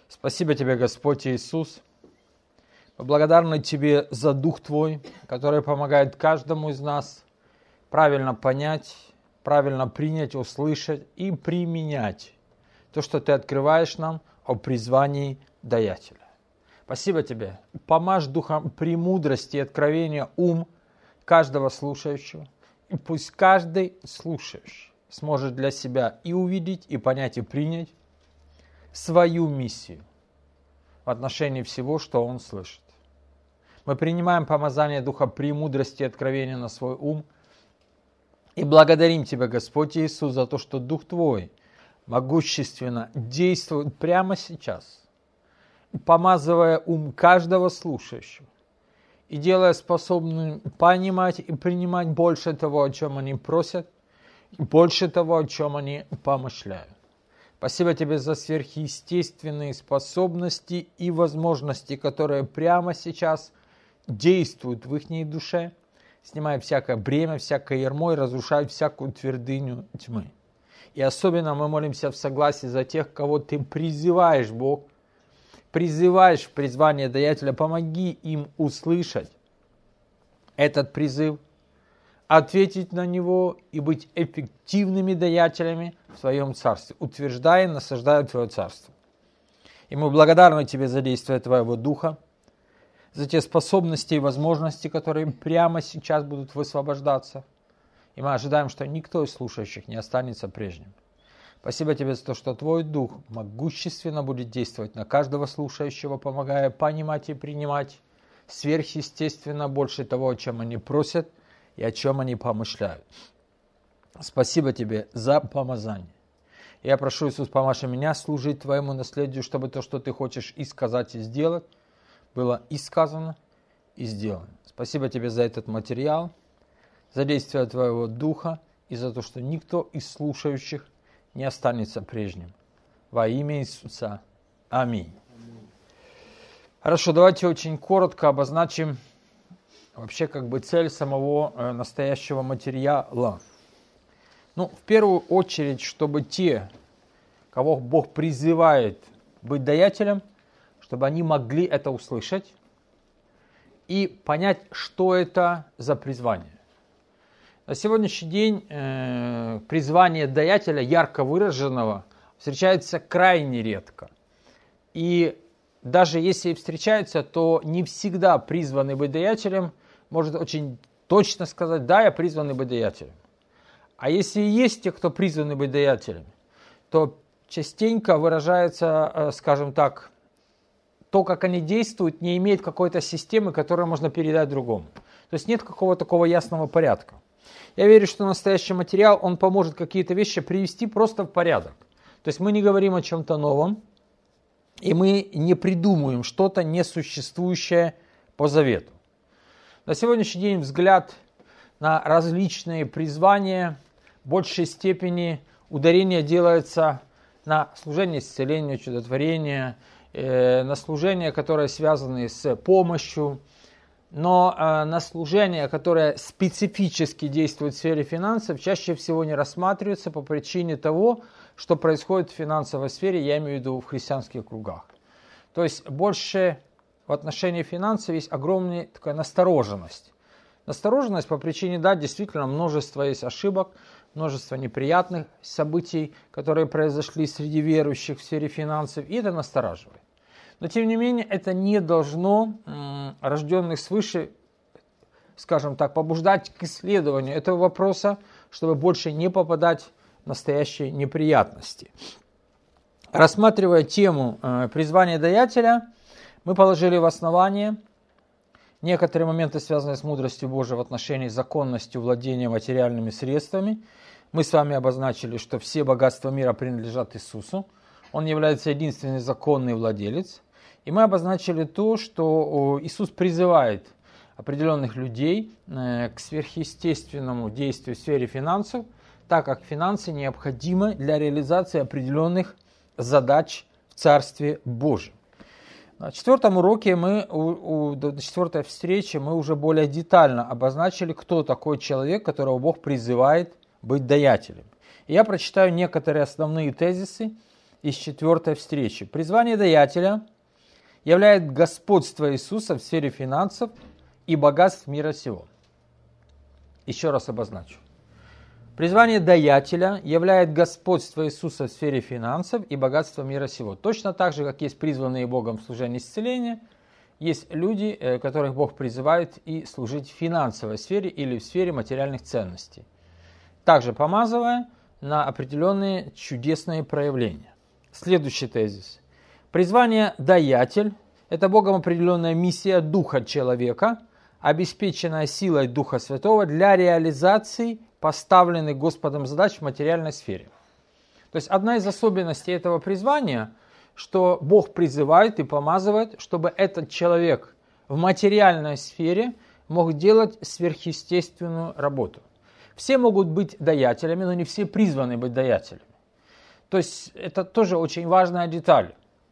Спасибо Тебе, Господь Иисус. Мы благодарны Тебе за Дух Твой, который помогает каждому из нас правильно понять, правильно принять, услышать и применять то, что Ты открываешь нам о призвании даятеля. Спасибо Тебе. Помажь Духом премудрости и откровения ум каждого слушающего. И пусть каждый слушающий сможет для себя и увидеть, и понять, и принять свою миссию в отношении всего, что он слышит. Мы принимаем помазание Духа премудрости и откровения на свой ум и благодарим Тебя, Господь Иисус, за то, что Дух Твой могущественно действует прямо сейчас, помазывая ум каждого слушающего и делая способным понимать и принимать больше того, о чем они просят, и больше того, о чем они помышляют. Спасибо Тебе за сверхъестественные способности и возможности, которые прямо сейчас действуют в их душе, снимая всякое бремя, всякое ярмо и разрушая всякую твердыню тьмы. И особенно мы молимся в согласии за тех, кого Ты призываешь, Бог, призываешь в призвание даятеля, помоги им услышать этот призыв, ответить на него и быть эффективными даятелями в Своем Царстве, утверждая и насаждая Твое Царство. И мы благодарны Тебе за действие Твоего Духа, за те способности и возможности, которые прямо сейчас будут высвобождаться. И мы ожидаем, что никто из слушающих не останется прежним. Спасибо Тебе за то, что Твой Дух могущественно будет действовать на каждого слушающего, помогая понимать и принимать сверхъестественно больше того, о чем они просят и о чем они помышляют. Спасибо Тебе за помазание. Я прошу, Иисус, помажь меня служить Твоему наследию, чтобы то, что Ты хочешь и сказать, и сделать, было и сказано, и сделано. Спасибо Тебе за этот материал, за действие Твоего Духа и за то, что никто из слушающих не останется прежним. Во имя Иисуса. Аминь. Хорошо, давайте очень коротко обозначим вообще цель самого настоящего материала. В первую очередь, чтобы те, кого Бог призывает быть даятелем, чтобы они могли это услышать и понять, что это за призвание. На сегодняшний день призвание даятеля, ярко выраженного, встречается крайне редко. И даже если и встречается, то не всегда призванный быть даятелем может очень точно сказать: да, я призванный быть даятелем. А если и есть те, кто призваны быть даятелями, то частенько выражается, скажем так, то, как они действуют, не имеет какой-то системы, которую можно передать другому. То есть нет какого-то такого ясного порядка. Я верю, что настоящий материал, он поможет какие-то вещи привести просто в порядок. То есть мы не говорим о чем-то новом, и мы не придумываем что-то несуществующее по завету. На сегодняшний день взгляд на различные призвания в большей степени ударение делается на служение исцеления, чудотворения, на служения, которые связаны с помощью, но на служения, которые специфически действуют в сфере финансов, чаще всего не рассматриваются по причине того, что происходит в финансовой сфере, я имею в виду в христианских кругах. То есть больше в отношении финансов есть огромная такая настороженность. Настороженность по причине, да, действительно множество есть ошибок, множество неприятных событий, которые произошли среди верующих в сфере финансов, и это настораживает. Но тем не менее это не должно рожденных свыше, скажем так, побуждать к исследованию этого вопроса, чтобы больше не попадать в настоящие неприятности. Рассматривая тему призвания даятеля, мы положили в основание некоторые моменты, связанные с мудростью Божией в отношении законности владения материальными средствами. Мы с вами обозначили, что все богатства мира принадлежат Иисусу. Он является единственный законный владелец. И мы обозначили то, что Иисус призывает определенных людей к сверхъестественному действию в сфере финансов, так как финансы необходимы для реализации определенных задач в Царстве Божьем. На четвертом уроке до четвертой встречи мы уже более детально обозначили, кто такой человек, которого Бог призывает быть даятелем. И я прочитаю некоторые основные тезисы, из 4 встречи. Призвание даятеля являет господство Иисуса в сфере финансов и богатств мира сего. Еще раз обозначу. Призвание даятеля являет господство Иисуса в сфере финансов и богатства мира сего. Точно так же, как есть призванные Богом в служении исцеления, есть люди, которых Бог призывает и служить в финансовой сфере или в сфере материальных ценностей, также помазывая на определенные чудесные проявления. Следующий тезис. Призвание даятель – это Богом определенная миссия духа человека, обеспеченная силой Духа Святого для реализации поставленных Господом задач в материальной сфере. То есть одна из особенностей этого призвания, что Бог призывает и помазывает, чтобы этот человек в материальной сфере мог делать сверхъестественную работу. Все могут быть даятелями, но не все призваны быть даятелями. То есть это тоже очень важная деталь.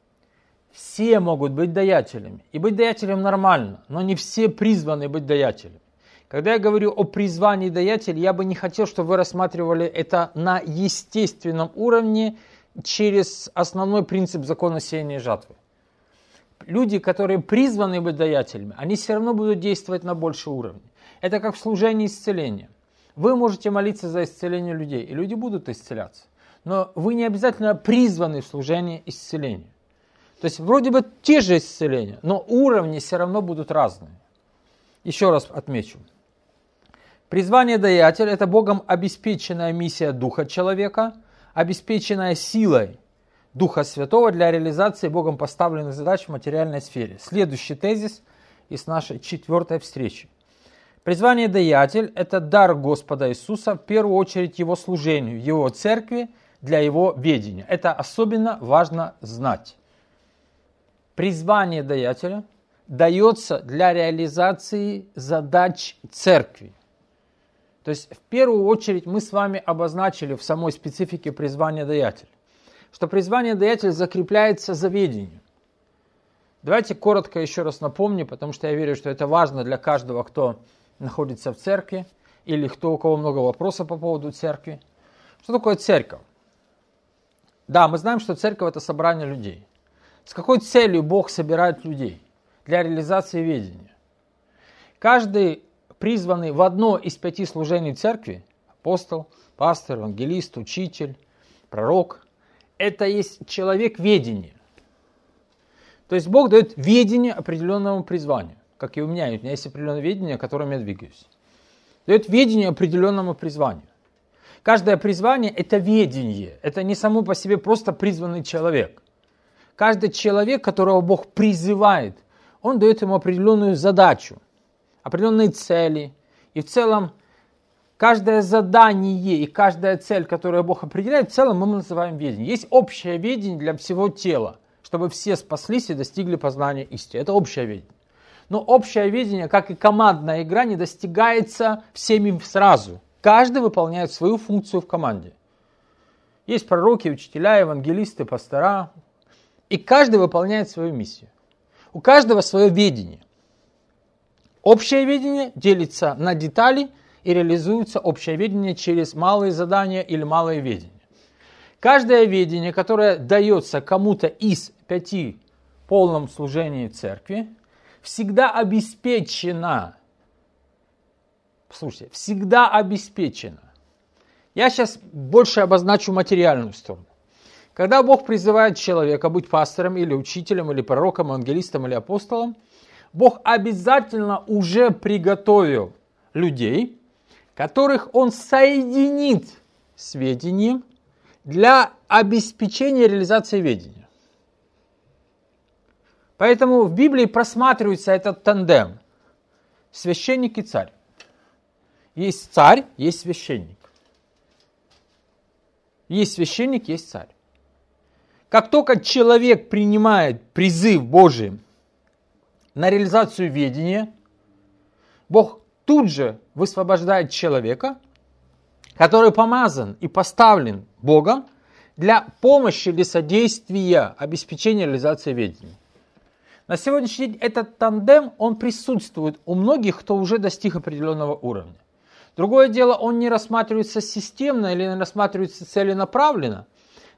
Все могут быть даятелями. И быть даятелем нормально, но не все призваны быть даятелями. Когда я говорю о призвании даятеля, я бы не хотел, чтобы вы рассматривали это на естественном уровне через основной принцип закона сеяния и жатвы. Люди, которые призваны быть даятелями, они все равно будут действовать на большем уровне. Это как в служении исцеления. Вы можете молиться за исцеление людей, и люди будут исцеляться. Но вы не обязательно призваны в служение исцеления. То есть вроде бы те же исцеления, но уровни все равно будут разные. Еще раз отмечу. Призвание даятеля – это Богом обеспеченная миссия Духа человека, обеспеченная силой Духа Святого для реализации Богом поставленных задач в материальной сфере. Следующий тезис из нашей 4 встречи. Призвание даятель – это дар Господа Иисуса, в первую очередь Его служению, Его церкви, для Его ведения. Это особенно важно знать. Призвание даятеля дается для реализации задач церкви. То есть в первую очередь мы с вами обозначили в самой специфике призвания даятеля, что призвание даятеля закрепляется за ведением. Давайте коротко еще раз напомню, потому что я верю, что это важно для каждого, кто находится в церкви, или у кого много вопросов по поводу церкви. Что такое церковь? Да, мы знаем, что церковь – это собрание людей. С какой целью Бог собирает людей? Для реализации ведения. Каждый призванный в одно из 5 служений церкви – апостол, пастор, евангелист, учитель, пророк – это есть человек ведения. То есть Бог дает ведение определенному призванию. Как и у меня есть определенное ведение, которым я двигаюсь. Дает ведение определенному призванию. Каждое призвание – это ведение. Это не само по себе просто призванный человек. Каждый человек, которого Бог призывает, Он дает ему определенную задачу, определенные цели. И в целом, каждое задание и каждая цель, которую Бог определяет, в целом мы называем ведением. Есть общее ведение для всего тела, чтобы все спаслись и достигли познания истины. Это общее ведение. Но общее видение, как и командная игра, не достигается всеми сразу. Каждый выполняет свою функцию в команде. Есть пророки, учителя, евангелисты, пастора. И каждый выполняет свою миссию. У каждого свое видение. Общее видение делится на детали и реализуется общее видение через малые задания или малое видение. Каждое видение, которое дается кому-то из 5 в полном служении церкви, всегда обеспечено. Слушайте, всегда обеспечено. Я сейчас больше обозначу материальную сторону. Когда Бог призывает человека быть пастором или учителем, или пророком, евангелистом или апостолом, Бог обязательно уже приготовил людей, которых Он соединит с ведением для обеспечения реализации ведения. Поэтому в Библии просматривается этот тандем. Священник и царь. Есть царь, есть священник. Есть священник, есть царь. Как только человек принимает призыв Божий на реализацию ведения, Бог тут же высвобождает человека, который помазан и поставлен Богом для помощи или содействия обеспечения реализации ведения. На сегодняшний день этот тандем, он присутствует у многих, кто уже достиг определенного уровня. Другое дело, он не рассматривается системно или не рассматривается целенаправленно,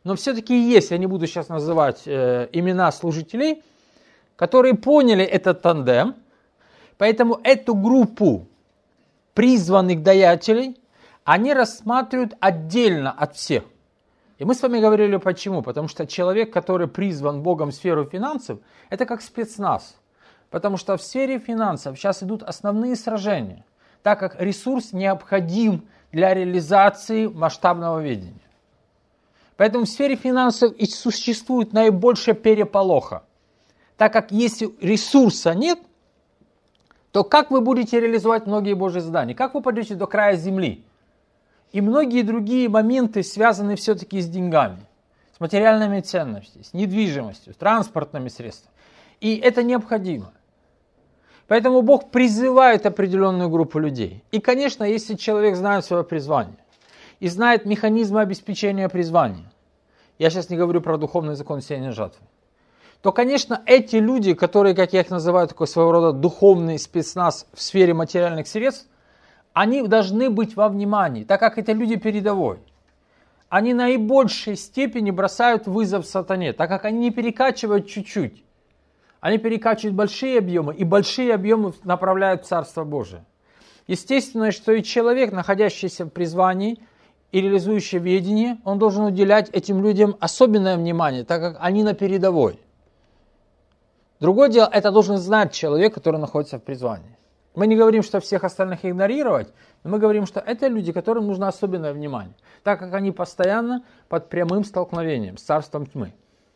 но все-таки есть, я не буду сейчас называть имена служителей, которые поняли этот тандем, поэтому эту группу призванных даятелей они рассматривают отдельно от всех. И мы с вами говорили почему. Потому что человек, который призван Богом в сферу финансов, это как спецназ. Потому что в сфере финансов сейчас идут основные сражения, так как ресурс необходим для реализации масштабного видения. Поэтому в сфере финансов и существует наибольшая переполоха. Так как если ресурса нет, то как вы будете реализовать многие Божьи задания? Как вы пойдете до края земли? И многие другие моменты связаны все-таки с деньгами, с материальными ценностями, с недвижимостью, с транспортными средствами. И это необходимо. Поэтому Бог призывает определенную группу людей. И, конечно, если человек знает свое призвание и знает механизмы обеспечения призвания, я сейчас не говорю про духовный закон сеяния жатвы, то, конечно, эти люди, которые, как я их называю, такой своего рода духовный спецназ в сфере материальных средств, они должны быть во внимании, так как это люди передовой. Они в наибольшей степени бросают вызов сатане, так как они не перекачивают чуть-чуть. Они перекачивают большие объемы, и большие объемы направляют в Царство Божие. Естественно, что и человек, находящийся в призвании и реализующий ведение, он должен уделять этим людям особенное внимание, так как они на передовой. Другое дело, это должен знать человек, который находится в призвании. Мы не говорим, что всех остальных игнорировать, но мы говорим, что это люди, которым нужно особенное внимание, так как они постоянно под прямым столкновением с царством тьмы.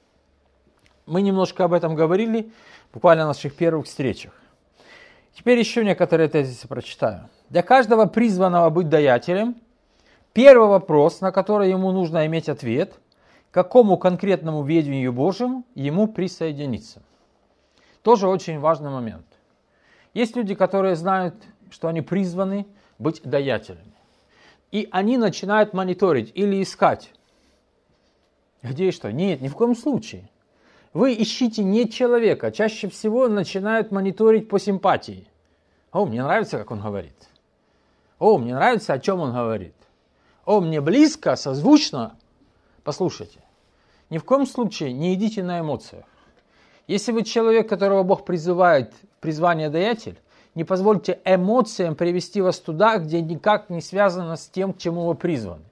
Мы немножко об этом говорили, буквально на наших первых встречах. Теперь еще некоторые тезисы прочитаю. Для каждого призванного быть даятелем, первый вопрос, на который ему нужно иметь ответ, к какому конкретному ведению Божьему ему присоединиться. Тоже очень важный момент. Есть люди, которые знают, что они призваны быть даятелями. И они начинают мониторить или искать. Где и что? Нет, ни в коем случае. Вы ищите не человека. Чаще всего начинают мониторить по симпатии. О, мне нравится, как он говорит. О, мне нравится, о чем он говорит. О, мне близко, созвучно. Послушайте. Ни в коем случае не идите на эмоциях. Если вы человек, которого Бог призывает в призвание даятель, не позвольте эмоциям привести вас туда, где никак не связано с тем, к чему вы призваны.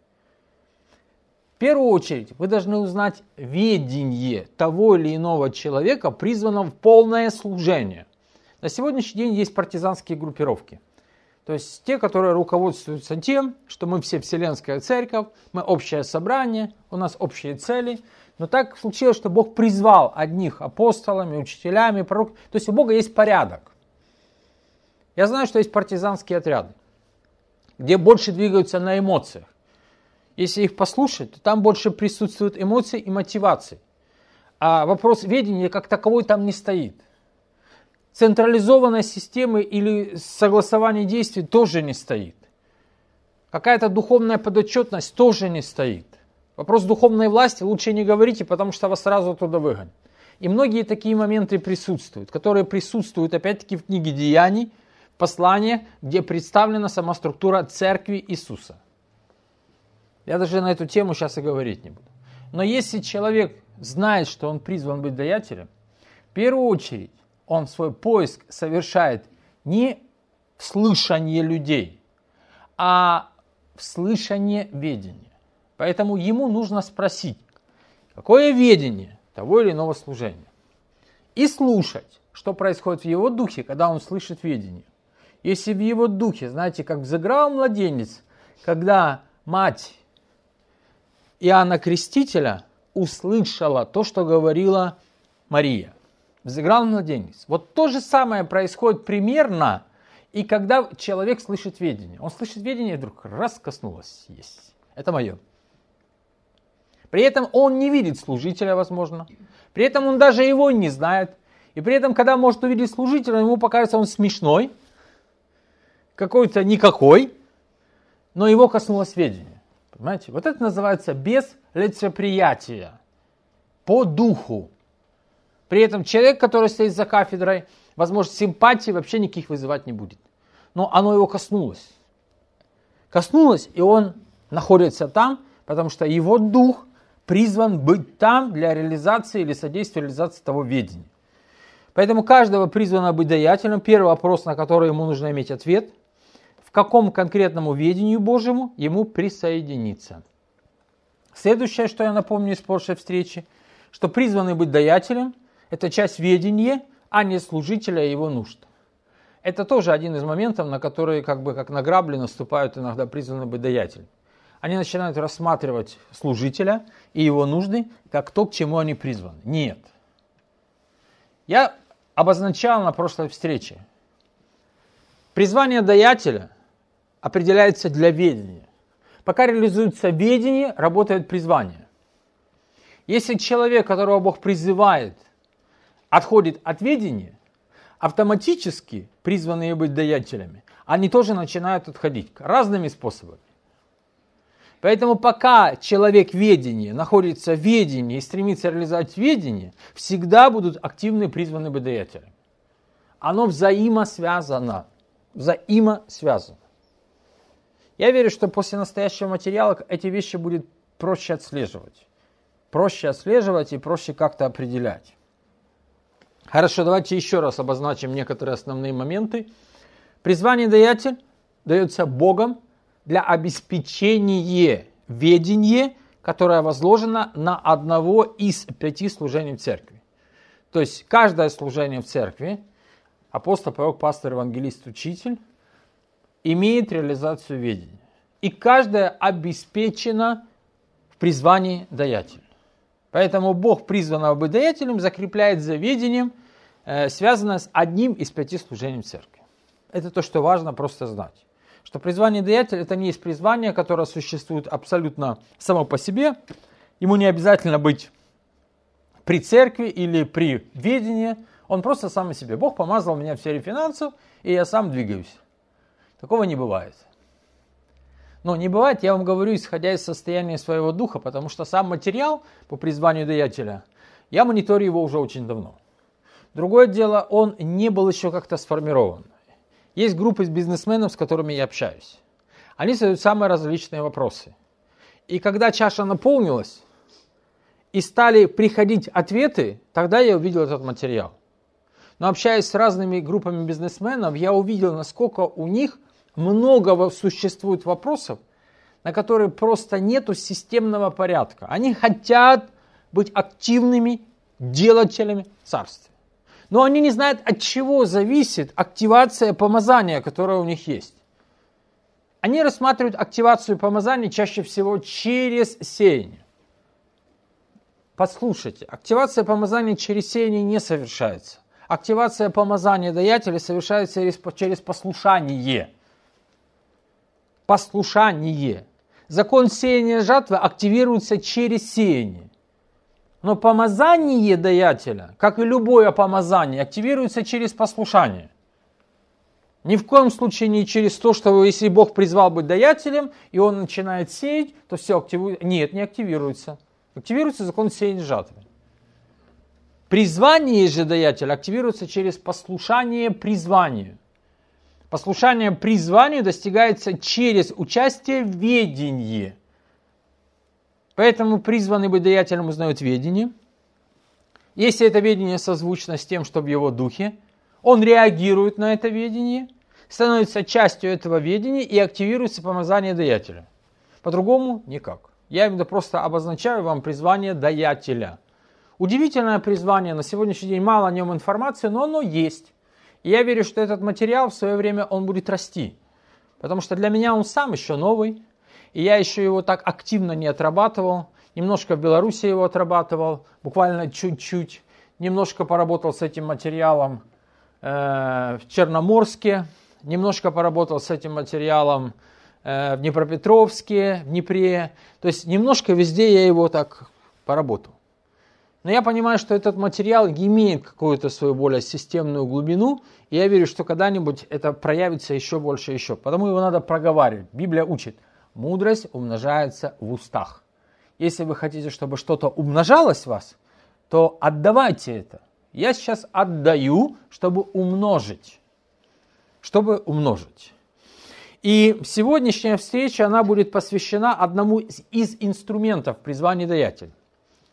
В первую очередь, вы должны узнать ведение того или иного человека, призванного в полное служение. На сегодняшний день есть партизанские группировки. То есть те, которые руководствуются тем, что мы все Вселенская Церковь, мы общее собрание, у нас общие цели. Но так случилось, что Бог призвал одних апостолами, учителями, пророками. То есть у Бога есть порядок. Я знаю, что есть партизанские отряды, где больше двигаются на эмоциях. Если их послушать, то там больше присутствуют эмоции и мотивации. А вопрос ведения как таковой там не стоит. Централизованной системы или согласования действий тоже не стоит. Какая-то духовная подотчетность тоже не стоит. Вопрос духовной власти лучше не говорите, потому что вас сразу оттуда выгонят. И многие такие моменты присутствуют, которые присутствуют опять-таки в книге Деяний, послание, где представлена сама структура церкви Иисуса. Я даже на эту тему сейчас и говорить не буду. Но если человек знает, что он призван быть даятелем, в первую очередь он свой поиск совершает не в слышании людей, а в слышании ведения. Поэтому ему нужно спросить, какое ведение того или иного служения. И слушать, что происходит в его духе, когда он слышит ведение. Если в его духе, знаете, как взыграл младенец, когда мать Иоанна Крестителя услышала то, что говорила Мария. Взыграл младенец. Вот то же самое происходит примерно, и когда человек слышит ведение. Он слышит ведение, и вдруг раз коснулось есть. Это мое. При этом он не видит служителя, возможно. При этом он даже его не знает. И при этом, когда может увидеть служителя, ему покажется он смешной, какой-то никакой, но его коснулось ведение. Понимаете? Вот это называется без лицеприятия, по духу. При этом человек, который стоит за кафедрой, возможно, симпатии вообще никаких вызывать не будет. Но оно его коснулось. Коснулось, и он находится там, потому что его дух призван быть там для реализации или содействия реализации того ведения. Поэтому каждого призвано быть даятелем. Первый вопрос, на который ему нужно иметь ответ: в какому конкретному ведению Божьему ему присоединиться. Следующее, что я напомню из прошлой встречи, что призванный быть даятелем – это часть ведения, а не служителя и его нужд. Это тоже один из моментов, на которые как на грабли наступают иногда призванные быть даятелем. Они начинают рассматривать служителя и его нужды как то, к чему они призваны. Нет. Я обозначал на прошлой встрече. Призвание даятеля определяется для ведения. Пока реализуется ведение, работает призвание. Если человек, которого Бог призывает, отходит от ведения, автоматически призванные быть даятелями, они тоже начинают отходить разными способами. Поэтому пока человек ведения находится в ведении и стремится реализовать ведение, всегда будут активны призванные быть даятелями. Оно взаимосвязано. Взаимосвязано. Я верю, что после настоящего материала эти вещи будет проще отслеживать. Проще отслеживать и проще как-то определять. Хорошо, давайте еще раз обозначим некоторые основные моменты. Призвание даятель дается Богом для обеспечения ведения, которое возложено на одного из 5 служений в церкви. То есть каждое служение в церкви, апостол, пророк, пастор, евангелист, учитель, имеет реализацию ведения. И каждое обеспечено в призвании даятеля. Поэтому Бог призванного быть даятелем закрепляет за ведением, связанное с одним из 5 служений в церкви. Это то, что важно просто знать. Что призвание даятеля – это не есть призвание, которое существует абсолютно само по себе. Ему не обязательно быть при церкви или при ведении. Он просто сам по себе. Бог помазал меня в сфере финансов, и я сам двигаюсь. Такого не бывает. Но не бывает, я вам говорю, исходя из состояния своего духа, потому что сам материал по призванию даятеля, я мониторю его уже очень давно. Другое дело, он не был еще как-то сформирован. Есть группы бизнесменов, с которыми я общаюсь. Они задают самые различные вопросы. И когда чаша наполнилась, и стали приходить ответы, тогда я увидел этот материал. Но общаясь с разными группами бизнесменов, я увидел, насколько у них много существует вопросов, на которые просто нету системного порядка. Они хотят быть активными делателями царства. Но они не знают, от чего зависит активация помазания, которое у них есть. Они рассматривают активацию помазания чаще всего через сеяние. Послушайте, активация помазания через сеяние не совершается. Активация помазания даятеля совершается через послушание. Послушание. Закон сеяния жатвы активируется через сеяние. Но помазание даятеля, как и любое помазание, активируется через послушание. Ни в коем случае не через то, что если Бог призвал быть даятелем, и он начинает сеять, то все активируется. Нет, не активируется. Активируется закон сеяния жатвы. Призвание же даятеля активируется через послушание призванию. Послушание призванию достигается через участие в ведении. Поэтому призванный быть даятелем узнает ведение. Если это ведение созвучно с тем, что в его духе, он реагирует на это ведение, становится частью этого ведения и активируется помазание даятеля. По-другому никак. Я именно просто обозначаю вам призвание даятеля. Удивительное призвание, на сегодняшний день мало о нем информации, но оно есть. И я верю, что этот материал в свое время он будет расти. Потому что для меня он сам еще новый. И я еще его так активно не отрабатывал. Немножко в Беларуси его отрабатывал, буквально чуть-чуть. Немножко поработал с этим материалом в Черноморске. Немножко поработал с этим материалом в Днепропетровске, в Днепре. То есть немножко везде я его так поработал. Но я понимаю, что этот материал имеет какую-то свою более системную глубину. И я верю, что когда-нибудь это проявится еще больше и еще. Потому его надо проговаривать. Библия учит. Мудрость умножается в устах. Если вы хотите, чтобы что-то умножалось в вас, то отдавайте это. Я сейчас отдаю, чтобы умножить. Чтобы умножить. И сегодняшняя встреча, она будет посвящена одному из инструментов призвания даятеля.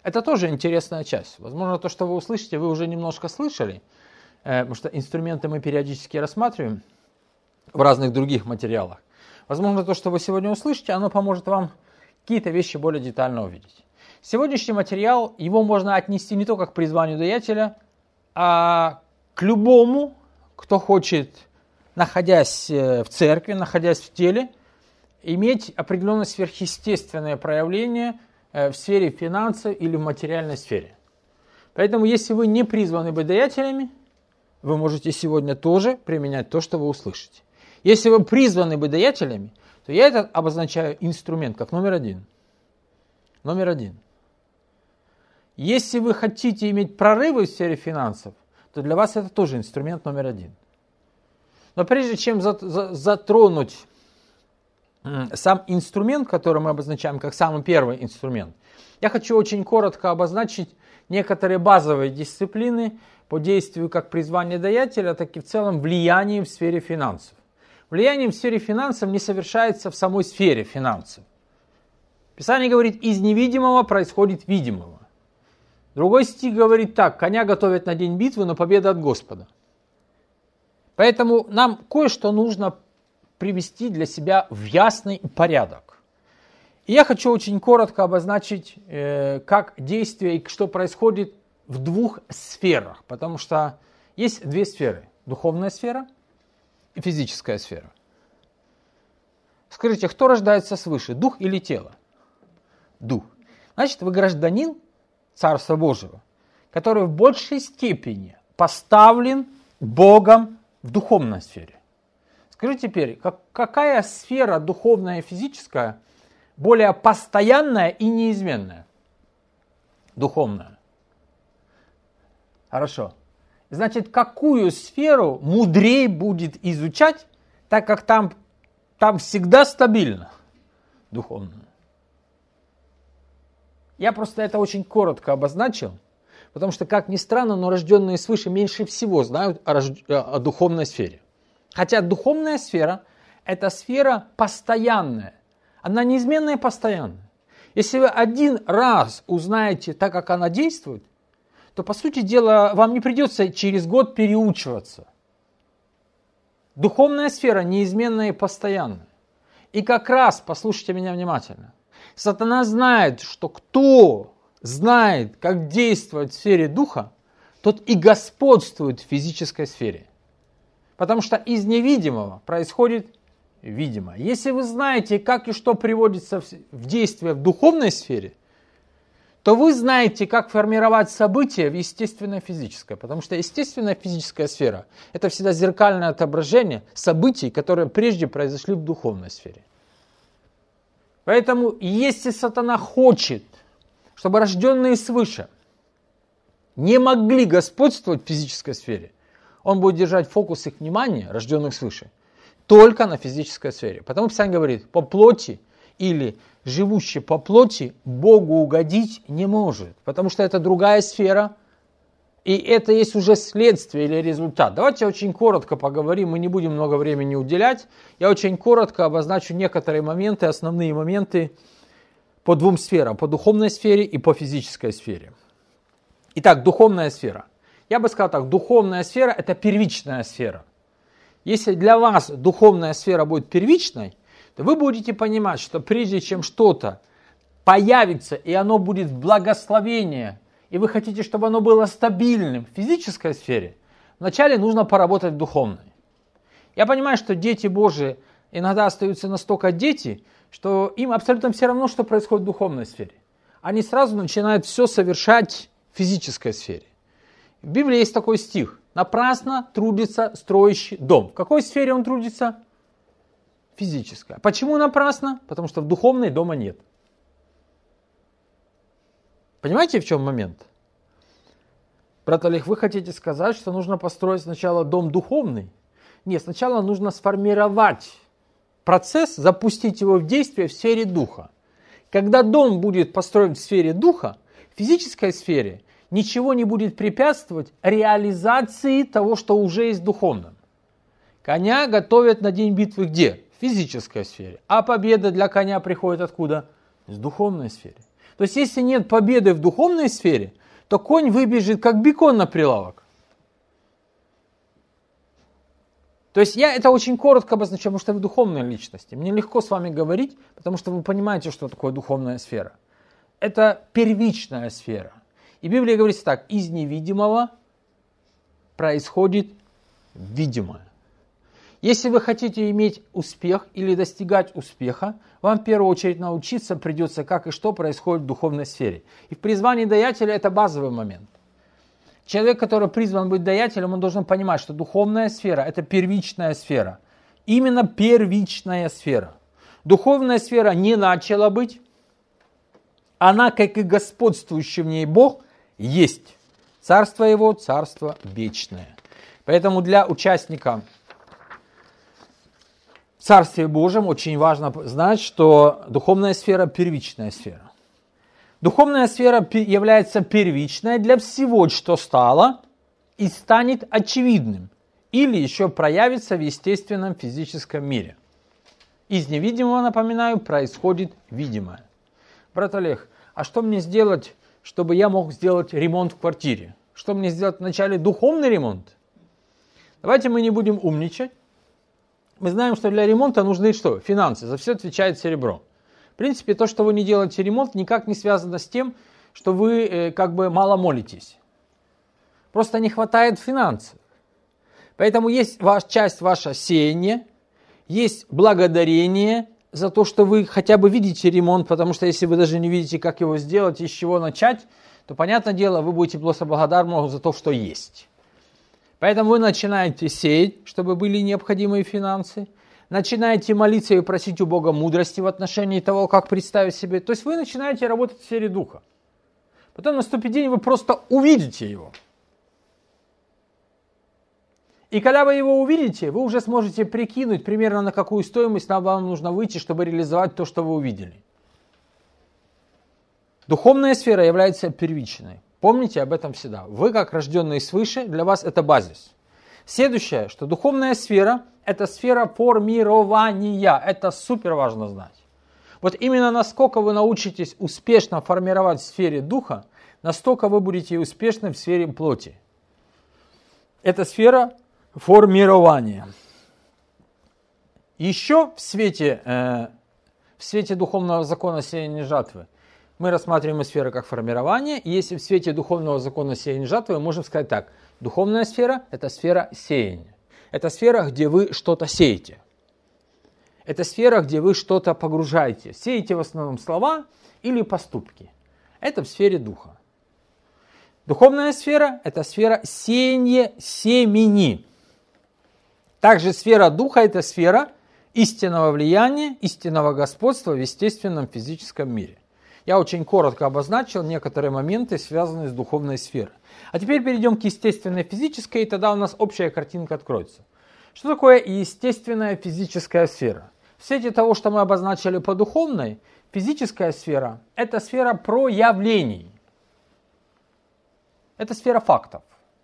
Это тоже интересная часть. Возможно, то, что вы услышите, вы уже немножко слышали, потому что инструменты мы периодически рассматриваем в разных других материалах. Возможно, то, что вы сегодня услышите, оно поможет вам какие-то вещи более детально увидеть. Сегодняшний материал, его можно отнести не только к призванию даятеля, а к любому, кто хочет, находясь в церкви, находясь в теле, иметь определенное сверхъестественное проявление в сфере финансов или в материальной сфере. Поэтому, если вы не призваны быть даятелями, вы можете сегодня тоже применять то, что вы услышите. Если вы призваны быть даятелями, то я это обозначаю инструмент как номер один. Номер один. Если вы хотите иметь прорывы в сфере финансов, то для вас это тоже инструмент номер один. Но прежде чем затронуть сам инструмент, который мы обозначаем как самый первый инструмент, я хочу очень коротко обозначить некоторые базовые дисциплины по действию как призвания даятеля, так и в целом влияния в сфере финансов. Влияние в сфере финансов не совершается в самой сфере финансов. Писание говорит, из невидимого происходит видимого. Другой стих говорит так, коня готовят на день битвы, но победа от Господа. Поэтому нам кое-что нужно привести для себя в ясный порядок. И я хочу очень коротко обозначить, как действие и что происходит в двух сферах. Потому что есть две сферы. Духовная сфера и физическая сфера. Скажите, кто рождается свыше, дух или тело? Дух. Значит, вы гражданин Царства Божьего, который в большей степени поставлен Богом в духовной сфере. Скажите теперь, какая сфера духовная и физическая более постоянная и неизменная? Духовная. Хорошо. Значит, какую сферу мудрее будет изучать, так как там всегда стабильно? Духовную. Я просто это очень коротко обозначил, потому что, как ни странно, но рожденные свыше меньше всего знают о духовной сфере. Хотя духовная сфера – это сфера постоянная. Она неизменная и постоянная. Если вы один раз узнаете так, как она действует, то, по сути дела, вам не придется через год переучиваться. Духовная сфера неизменная и постоянная. И как раз, послушайте меня внимательно, Сатана знает, что кто знает, как действовать в сфере духа, тот и господствует в физической сфере. Потому что из невидимого происходит видимое. Если вы знаете, как и что приводится в действие в духовной сфере, то вы знаете, как формировать события в естественной физической. Потому что естественная физическая сфера – это всегда зеркальное отображение событий, которые прежде произошли в духовной сфере. Поэтому, если сатана хочет, чтобы рожденные свыше не могли господствовать в физической сфере, он будет держать фокус их внимания, рожденных свыше, только на физической сфере. Потому Писание говорит, по плоти или живущий по плоти Богу угодить не может. Потому что это другая сфера, и это есть уже следствие или результат. Давайте очень коротко поговорим, мы не будем много времени уделять. Я очень коротко обозначу некоторые моменты, основные моменты по двум сферам, по духовной сфере и по физической сфере. Итак, духовная сфера. Я бы сказал так, духовная сфера – это первичная сфера. Если для вас духовная сфера будет первичной, то вы будете понимать, что прежде чем что-то появится, и оно будет в благословении, и вы хотите, чтобы оно было стабильным в физической сфере, вначале нужно поработать в духовной. Я понимаю, что дети Божии иногда остаются настолько дети, что им абсолютно все равно, что происходит в духовной сфере. Они сразу начинают все совершать в физической сфере. В Библии есть такой стих. Напрасно трудится строящий дом. В какой сфере он трудится? Физическая. Почему напрасно? Потому что в духовной дома нет. Понимаете, в чем момент? Брат Олег, вы хотите сказать, что нужно построить сначала дом духовный? Нет, сначала нужно сформировать процесс, запустить его в действие в сфере духа. Когда дом будет построен в сфере духа, в физической сфере ничего не будет препятствовать реализации того, что уже есть в духовном. Коня готовят на день битвы где? В физической сфере. А победа для коня приходит откуда? Из духовной сферы. То есть, если нет победы в духовной сфере, то конь выбежит, как бекон на прилавок. То есть, я это очень коротко обозначаю, потому что вы духовные личности. Мне легко с вами говорить, потому что вы понимаете, что такое духовная сфера. Это первичная сфера. И Библия говорит так: из невидимого происходит видимое. Если вы хотите иметь успех или достигать успеха, вам в первую очередь научиться придется, как и что происходит в духовной сфере. И в призвании даятеля это базовый момент. Человек, который призван быть даятелем, он должен понимать, что духовная сфера – это первичная сфера. Именно первичная сфера. Духовная сфера не начала быть. Она, как и господствующий в ней Бог, есть. Царство Его – царство вечное. Поэтому для участника в Царстве Божьем очень важно знать, что духовная сфера – первичная сфера. Духовная сфера является первичной для всего, что стало и станет очевидным, или еще проявится в естественном физическом мире. Из невидимого, напоминаю, происходит видимое. Брат Олег, а что мне сделать, чтобы я мог сделать ремонт в квартире? Что мне сделать вначале? Духовный ремонт? Давайте мы не будем умничать. Мы знаем, что для ремонта нужны что? Финансы. За все отвечает серебро. В принципе, то, что вы не делаете ремонт, никак не связано с тем, что вы мало молитесь. Просто не хватает финансов. Поэтому есть часть ваша сеяние, есть благодарение за то, что вы хотя бы видите ремонт, потому что если вы даже не видите, как его сделать и с чего начать, то, понятное дело, вы будете просто благодарны за то, что есть. Поэтому вы начинаете сеять, чтобы были необходимые финансы. Начинаете молиться и просить у Бога мудрости в отношении того, как представить себе. То есть вы начинаете работать в сфере духа. Потом наступит день, вы просто увидите его. И когда вы его увидите, вы уже сможете прикинуть примерно, на какую стоимость вам нужно выйти, чтобы реализовать то, что вы увидели. Духовная сфера является первичной. Помните об этом всегда. Вы, как рожденные свыше, для вас это базис. Следующее, что духовная сфера – это сфера формирования. Это супер важно знать. Вот именно насколько вы научитесь успешно формировать в сфере духа, настолько вы будете успешны в сфере плоти. Это сфера формирования. Еще в свете духовного закона сеяния и жатвы мы рассматриваем сферу как формирование. И если в свете духовного закона сеяния и жатвы, мы можем сказать так. Духовная сфера – это сфера сеяния. Это сфера, где вы что-то сеете. Это сфера, где вы что-то погружаете. Сеете в основном слова или поступки. Это в сфере духа. Духовная сфера – это сфера сеяния семени. Также сфера духа – это сфера истинного влияния, истинного господства в естественном физическом мире. Я очень коротко обозначил некоторые моменты, связанные с духовной сферой. А теперь перейдем к естественной физической, и тогда у нас общая картинка откроется. Что такое естественная физическая сфера? В свете того, что мы обозначили по духовной, физическая сфера – это сфера проявлений. Это сфера фактов.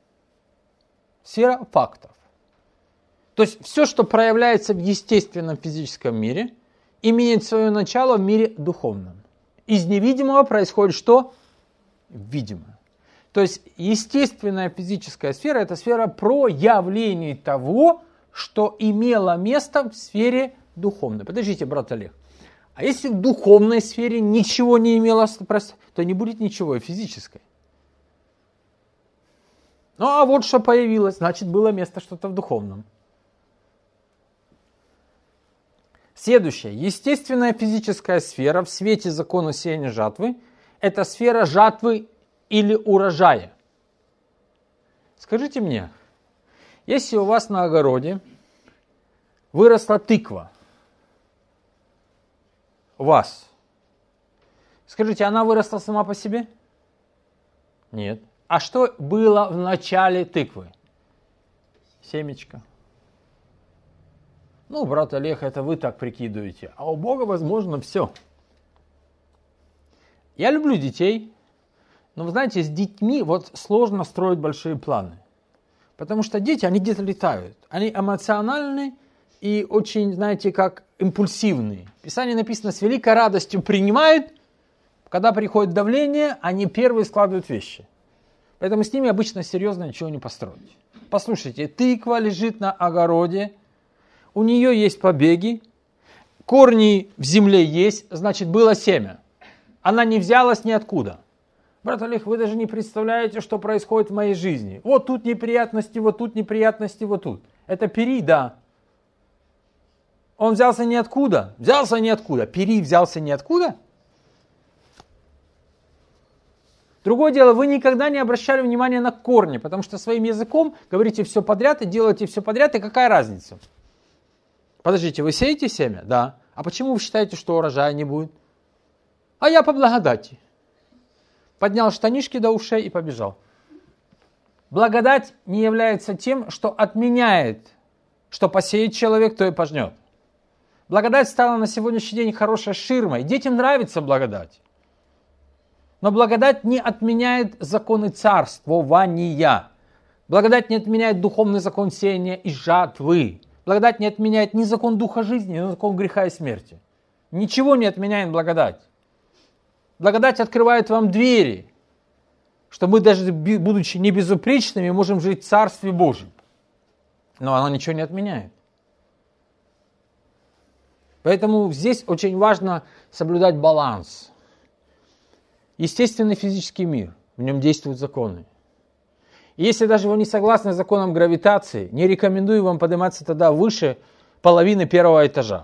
Сфера фактов. То есть все, что проявляется в естественном физическом мире, имеет свое начало в мире духовном. Из невидимого происходит что? Видимое. То есть естественная физическая сфера – это сфера проявлений того, что имело место в сфере духовной. Подождите, брат Олег. А если в духовной сфере ничего не имело, то не будет ничего и физической. Ну а вот что появилось, значит было место что-то в духовном. Следующее. Естественная физическая сфера в свете закона сеяния жатвы – это сфера жатвы или урожая. Скажите мне, если у вас на огороде выросла тыква, у вас, скажите, она выросла сама по себе? Нет. А что было в начале тыквы? Семечко. Ну, брат Олег, это вы так прикидываете. А у Бога возможно все. Я люблю детей, но вы знаете, с детьми вот сложно строить большие планы. Потому что дети, они где-то летают. Они эмоциональны и очень, знаете, как импульсивные. В Писании написано, с великой радостью принимают, Когда приходит давление, они первые складывают вещи. Поэтому с ними обычно серьезно ничего не построить. Послушайте, тыква лежит на огороде, у нее есть побеги, корни в земле есть, значит было семя. Она не взялась ниоткуда. Брат Олег, вы даже не представляете, что происходит в моей жизни. Вот тут неприятности, вот тут неприятности, вот тут. Это пери, да. Он взялся ниоткуда. Взялся ниоткуда. Пери взялся ниоткуда. Другое дело, вы никогда не обращали внимания на корни, потому что своим языком говорите все подряд и делаете все подряд, и какая разница? Подождите, вы сеете семя? Да. А почему вы считаете, что урожая не будет? А я по благодати. Поднял штанишки до ушей и побежал. Благодать не является тем, что отменяет, что посеет человек, то и пожнет. Благодать стала на сегодняшний день хорошей ширмой. Детям нравится благодать. Но благодать не отменяет законы царствования. Благодать не отменяет духовный закон сеяния и жатвы. Благодать не отменяет ни закон духа жизни, ни закон греха и смерти. Ничего не отменяет благодать. Благодать открывает вам двери, что мы даже будучи небезупречными, можем жить в Царстве Божьем. Но она ничего не отменяет. Поэтому здесь очень важно соблюдать баланс. Естественный физический мир, в нем действуют законы. И если даже вы не согласны с законом гравитации, не рекомендую вам подниматься тогда выше половины первого этажа.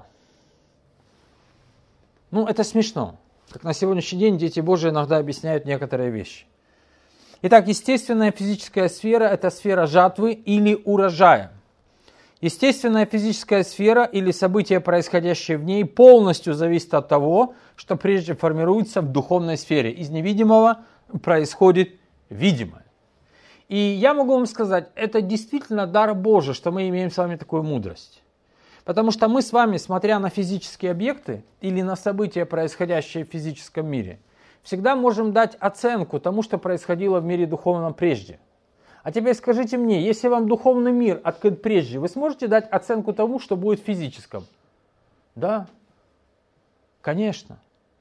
Это смешно. Как на сегодняшний день дети Божии иногда объясняют некоторые вещи. Итак, естественная физическая сфера – это сфера жатвы или урожая. Естественная физическая сфера или события, происходящие в ней, полностью зависит от того, что прежде формируется в духовной сфере. Из невидимого происходит видимое. И я могу вам сказать, это действительно дар Божий, что мы имеем с вами такую мудрость. Потому что мы с вами, смотря на физические объекты или на события, происходящие в физическом мире, всегда можем дать оценку тому, что происходило в мире духовном прежде. А теперь скажите мне, если вам духовный мир открыт прежде, вы сможете дать оценку тому, что будет в физическом? Да, конечно.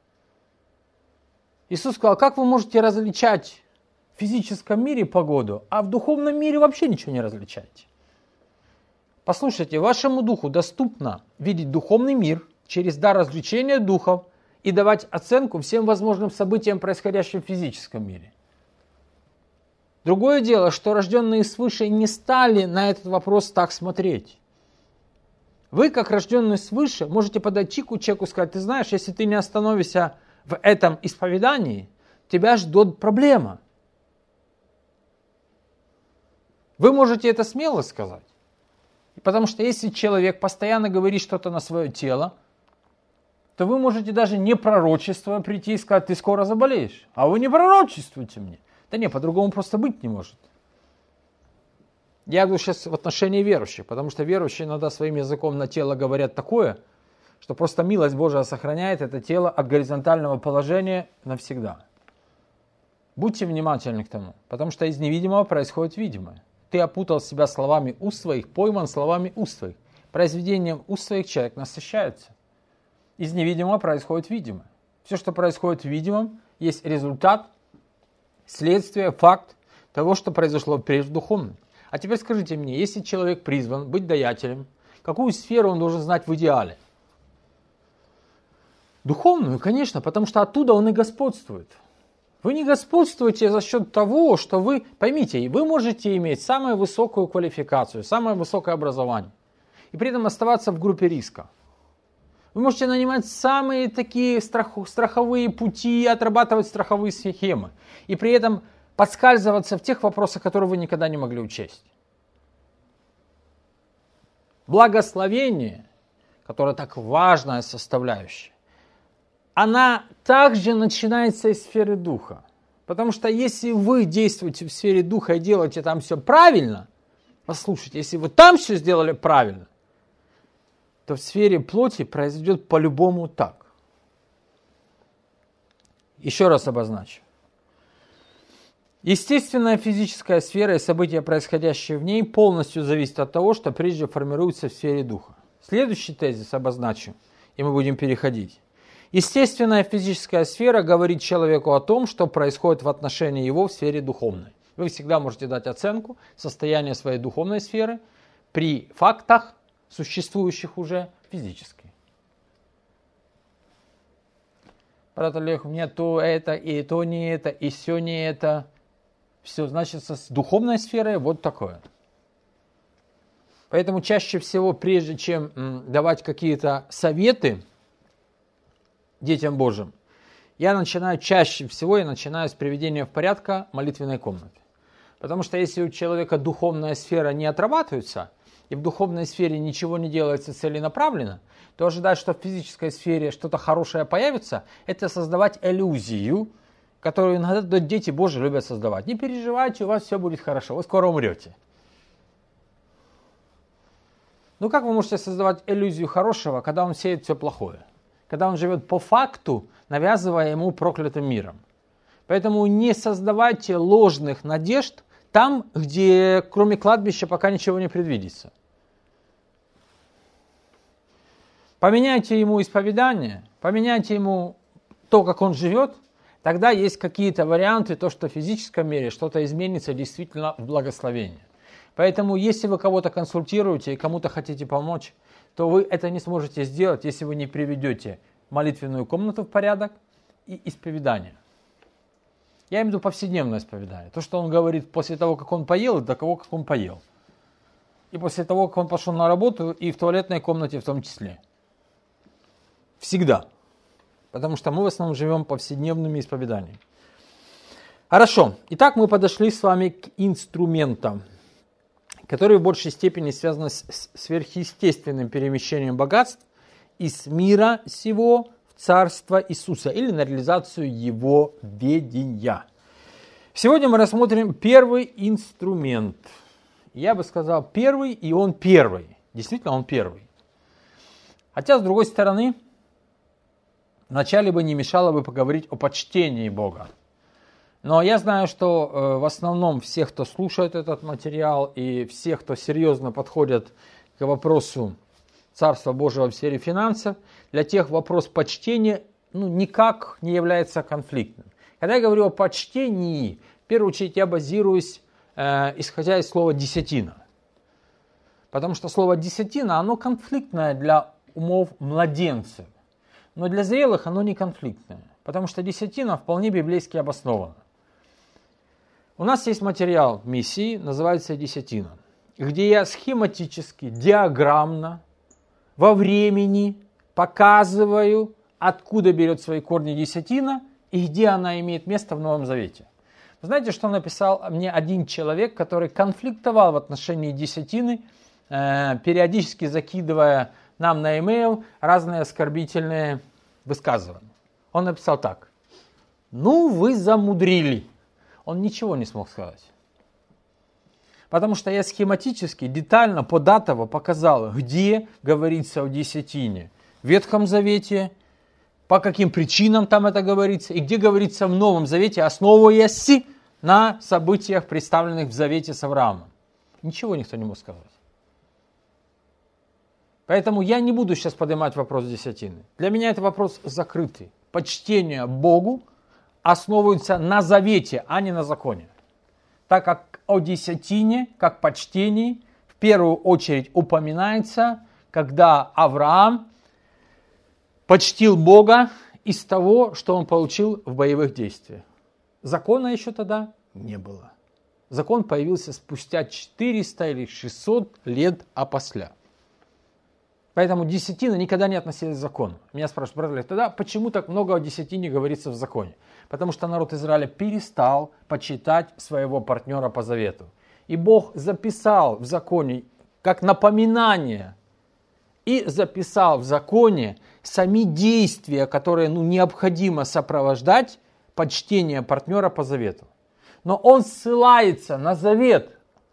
Иисус сказал, как вы можете различать в физическом мире погоду, а в духовном мире вообще ничего не различаете? Послушайте, вашему духу доступно видеть духовный мир через дар развлечения духов и давать оценку всем возможным событиям, происходящим в физическом мире. Другое дело, что рожденные свыше не стали на этот вопрос так смотреть. Вы, как рожденный свыше, можете подойти к человеку и сказать, ты знаешь, если ты не остановишься в этом исповедании, тебя ждет проблема. Вы можете это смело сказать. Потому что если человек постоянно говорит что-то на свое тело, то вы можете даже не пророчествуя прийти и сказать, ты скоро заболеешь. А вы не пророчествуете мне. Да не, по-другому просто быть не может. Я говорю сейчас в отношении верующих, потому что верующие иногда своим языком на тело говорят такое, что просто милость Божия сохраняет это тело от горизонтального положения навсегда. Будьте внимательны к тому, потому что из невидимого происходит видимое. Ты опутал себя словами уст своих, пойман словами уст своих. Произведением уст своих человек насыщается. Из невидимого происходит видимое. Все, что происходит в видимом, есть результат, следствие, факт того, что произошло прежде в духовном. А теперь скажите мне, если человек призван быть даятелем, какую сферу он должен знать в идеале? Духовную, конечно, потому что оттуда он и господствует. Вы не господствуете за счет того, что вы, поймите, вы можете иметь самую высокую квалификацию, самое высокое образование, и при этом оставаться в группе риска. Вы можете нанимать самые такие страховые пути, отрабатывать страховые схемы, и при этом подскальзываться в тех вопросах, которые вы никогда не могли учесть. Благословение, которое так важная составляющая, она также начинается из сферы духа. Потому что если вы действуете в сфере духа и делаете там все правильно, послушайте, если вы там все сделали правильно, то в сфере плоти произойдет по-любому так. Еще раз обозначу. Естественная физическая сфера и события, происходящие в ней, полностью зависят от того, что прежде формируется в сфере духа. Следующий тезис обозначу, и мы будем переходить. Естественная физическая сфера говорит человеку о том, что происходит в отношении его в сфере духовной. Вы всегда можете дать оценку состояния своей духовной сферы при фактах, существующих уже физически. Брат Олег, у меня то это, и то не это, и все не это. Все, значит, с духовной сферой вот такое. Поэтому чаще всего, прежде чем давать какие-то советы детям Божьим, я начинаю с приведения в порядок молитвенной комнаты. Потому что если у человека духовная сфера не отрабатывается, и в духовной сфере ничего не делается целенаправленно, то ожидать, что в физической сфере что-то хорошее появится, это создавать иллюзию, которую иногда дети Божьи любят создавать. Не переживайте, у вас все будет хорошо, вы скоро умрете. Ну как вы можете создавать иллюзию хорошего, когда он сеет все плохое? Когда он живет по факту, навязывая ему проклятым миром. Поэтому не создавайте ложных надежд там, где кроме кладбища пока ничего не предвидится. Поменяйте ему исповедание, поменяйте ему то, как он живет, тогда есть какие-то варианты, то, что в физическом мире что-то изменится действительно в благословение. Поэтому, если вы кого-то консультируете и кому-то хотите помочь, то вы это не сможете сделать, если вы не приведете молитвенную комнату в порядок и исповедание. Я имею в виду повседневное исповедание. То, что он говорит после того, как он поел, и до того, как он поел. И после того, как он пошел на работу, и в туалетной комнате в том числе. Всегда. Потому что мы в основном живем повседневными исповеданиями. Хорошо. Итак, мы подошли с вами к инструментам, которые в большей степени связаны с сверхъестественным перемещением богатств из мира сего в Царство Иисуса или на реализацию Его ведения. Сегодня мы рассмотрим первый инструмент. Я бы сказал первый, и он первый. Действительно, он первый. Хотя, с другой стороны, вначале бы не мешало бы поговорить о почтении Бога. Но я знаю, что в основном все, кто слушает этот материал, и все, кто серьезно подходят к вопросу Царства Божьего в сфере финансов, для тех вопрос почтения никак не является конфликтным. Когда я говорю о почтении, в первую очередь я базируюсь, исходя из слова «десятина». Потому что слово «десятина», оно конфликтное для умов младенцев. Но для зрелых оно не конфликтное. Потому что десятина вполне библейски обоснована. У нас есть материал миссии, называется «Десятина», где я схематически, диаграммно, во времени показываю, откуда берет свои корни десятина и где она имеет место в Новом Завете. Вы знаете, что написал мне один человек, который конфликтовал в отношении десятины, периодически закидывая нам на e-mail разные оскорбительные высказывания. Он написал так: «Ну вы замудрили». Он ничего не смог сказать. Потому что я схематически, детально, податово показал, где говорится о десятине в Ветхом Завете, по каким причинам там это говорится, и где говорится в Новом Завете, основываясь на событиях, представленных в Завете с Авраамом. Ничего никто не мог сказать. Поэтому я не буду сейчас поднимать вопрос десятины. Для меня это вопрос закрытый. Почтение Богу основывается на завете, а не на законе. Так как о десятине, как почтении, в первую очередь упоминается, когда Авраам почтил Бога из того, что он получил в боевых действиях. Закона еще тогда не было. Закон появился спустя 400 или 600 лет опосля. Поэтому десятина никогда не относилась к закону. Меня спрашивают, брат, тогда почему так много о десятине говорится в законе? Потому что народ Израиля перестал почитать своего партнера по завету. И Бог записал в законе, как напоминание, и записал в законе сами действия, которые необходимо сопровождать почтение партнера по завету. Но он ссылается на завет,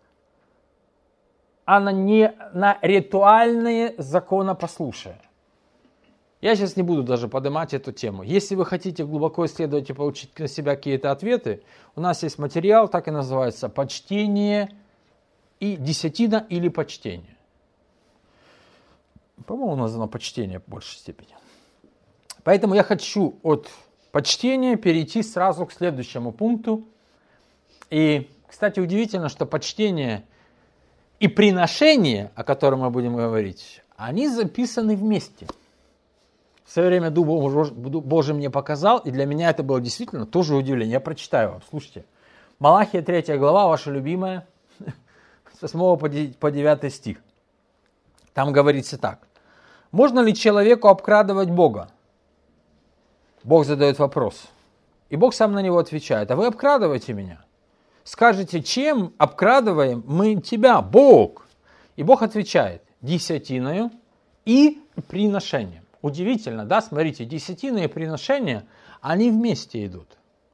а не на ритуальные законопослушия. Я сейчас не буду даже поднимать эту тему. Если вы хотите глубоко исследовать и получить для себя какие-то ответы, у нас есть материал, так и называется «Почтение и десятина или почтение». По-моему, названо «Почтение» в большей степени. Поэтому я хочу от почтения перейти сразу к следующему пункту. И, кстати, удивительно, что почтение и приношение, о котором мы будем говорить, они записаны вместе. В свое время Дух Божий мне показал, и для меня это было действительно тоже удивление. Я прочитаю вам, слушайте. Малахия 3 глава, ваша любимая, с 8 по 9 стих. Там говорится так. Можно ли человеку обкрадывать Бога? Бог задает вопрос. И Бог сам на него отвечает. А вы обкрадываете меня? Скажете, чем обкрадываем мы тебя, Бог? И Бог отвечает. Десятиною и приношением. Удивительно, да? Смотрите, десятина и приношение, они вместе идут.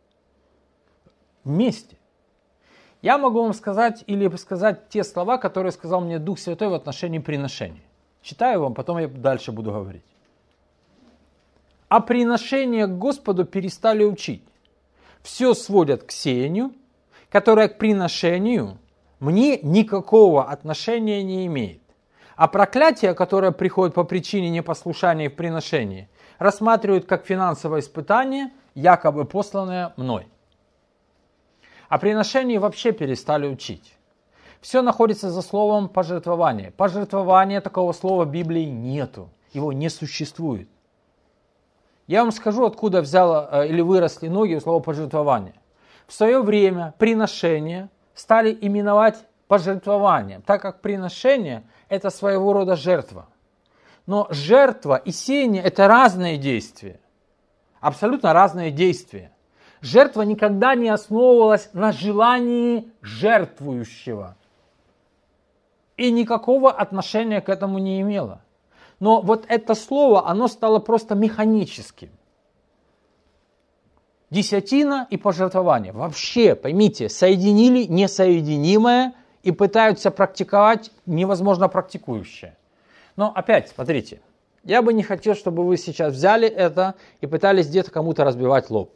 Вместе. Я могу вам сказать или сказать те слова, которые сказал мне Дух Святой в отношении приношения. Читаю вам, потом я дальше буду говорить. А приношения к Господу перестали учить. Все сводят к сеянию, которое к приношению мне никакого отношения не имеет. А проклятие, которое приходит по причине непослушания в приношении, рассматривают как финансовое испытание, якобы посланное мной. О приношении вообще перестали учить. Все находится за словом пожертвование. Пожертвования такого слова в Библии нету. Его не существует. Я вам скажу, откуда взяло или выросли ноги у слова пожертвование. В свое время приношение стали именовать пожертвованием, так как приношение – это своего рода жертва. Но жертва и сеяние – это разные действия. Абсолютно разные действия. Жертва никогда не основывалась на желании жертвующего. И никакого отношения к этому не имела. Но вот это слово, оно стало просто механическим. Десятина и пожертвование. Вообще, поймите, соединили несоединимое и пытаются практиковать невозможно практикующее. Но опять, смотрите, я бы не хотел, чтобы вы сейчас взяли это и пытались где-то кому-то разбивать лоб.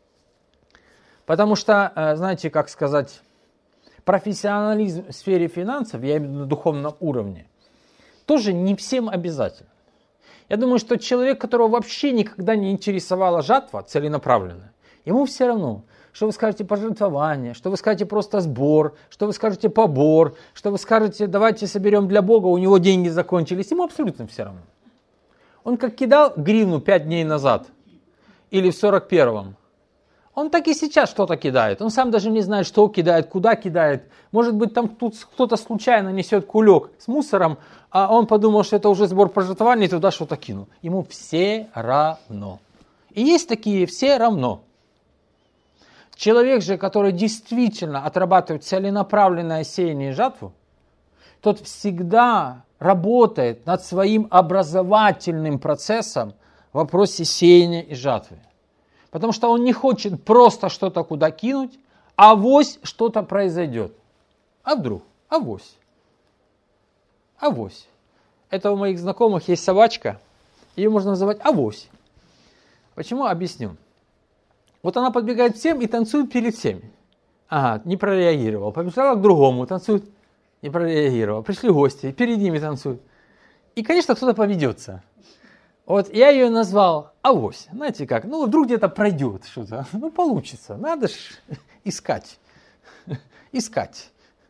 Потому что, знаете, как сказать, профессионализм в сфере финансов, я имею в виду на духовном уровне, тоже не всем обязательно. Я думаю, что человек, которого вообще никогда не интересовала жатва целенаправленная, ему все равно, что вы скажете пожертвование, что вы скажете просто сбор, что вы скажете побор, что вы скажете давайте соберем для Бога, у него деньги закончились, ему абсолютно все равно. Он как кидал гривну 5 дней назад или в 41-м, он так и сейчас что-то кидает. Он сам даже не знает, что кидает, куда кидает. Может быть, там тут кто-то случайно несет кулек с мусором, а он подумал, что это уже сбор пожертвований, и туда что-то кинул. Ему все равно. И есть такие все равно. Человек же, который действительно отрабатывает целенаправленное сеяние и жатву, тот всегда работает над своим образовательным процессом в вопросе сеяния и жатвы. Потому что он не хочет просто что-то куда кинуть, а авось что-то произойдет. А вдруг? Авось. Авось. Это у моих знакомых есть собачка, ее можно называть авось. Почему? Объясню. Вот она подбегает всем и танцует перед всеми. Ага, не прореагировал. Побежала к другому, танцует, не прореагировал. Пришли гости, перед ними танцуют. И, конечно, кто-то поведется. Вот я ее назвал авось. Знаете как? Ну, вдруг где-то пройдет что-то. Ну, получится. Надо ж искать. Искать.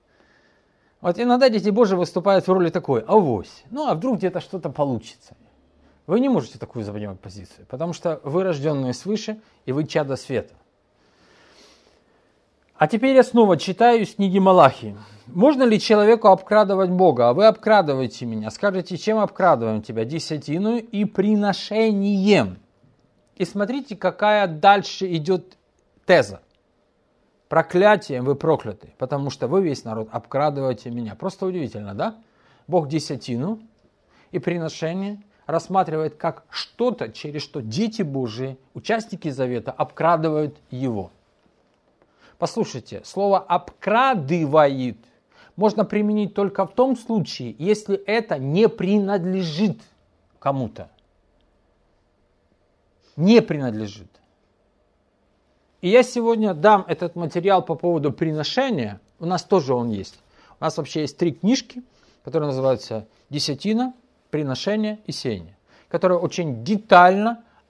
Вот иногда дети Божьи выступают в роли такой авось. Ну, а вдруг где-то что-то получится. Вы не можете такую занимать позицию, потому что вы рожденные свыше, и вы чадо света. А теперь я снова читаю из книги Малахии. «Можно ли человеку обкрадывать Бога? А вы обкрадываете меня. Скажете, чем обкрадываем тебя? Десятину и приношением». И смотрите, какая дальше идет теза. «Проклятием вы прокляты, потому что вы, весь народ, обкрадываете меня». Просто удивительно, да? Бог десятину и приношение рассматривает как что-то, через что дети Божии, участники завета, обкрадывают его. Послушайте, слово «обкрадывает» можно применить только в том случае, если это не принадлежит кому-то. Не принадлежит. И я сегодня дам этот материал по поводу приношения. У нас тоже он есть. У нас вообще есть 3 книжки, которые называются «Десятина», «Приношение» и «Сеяние», которые очень детально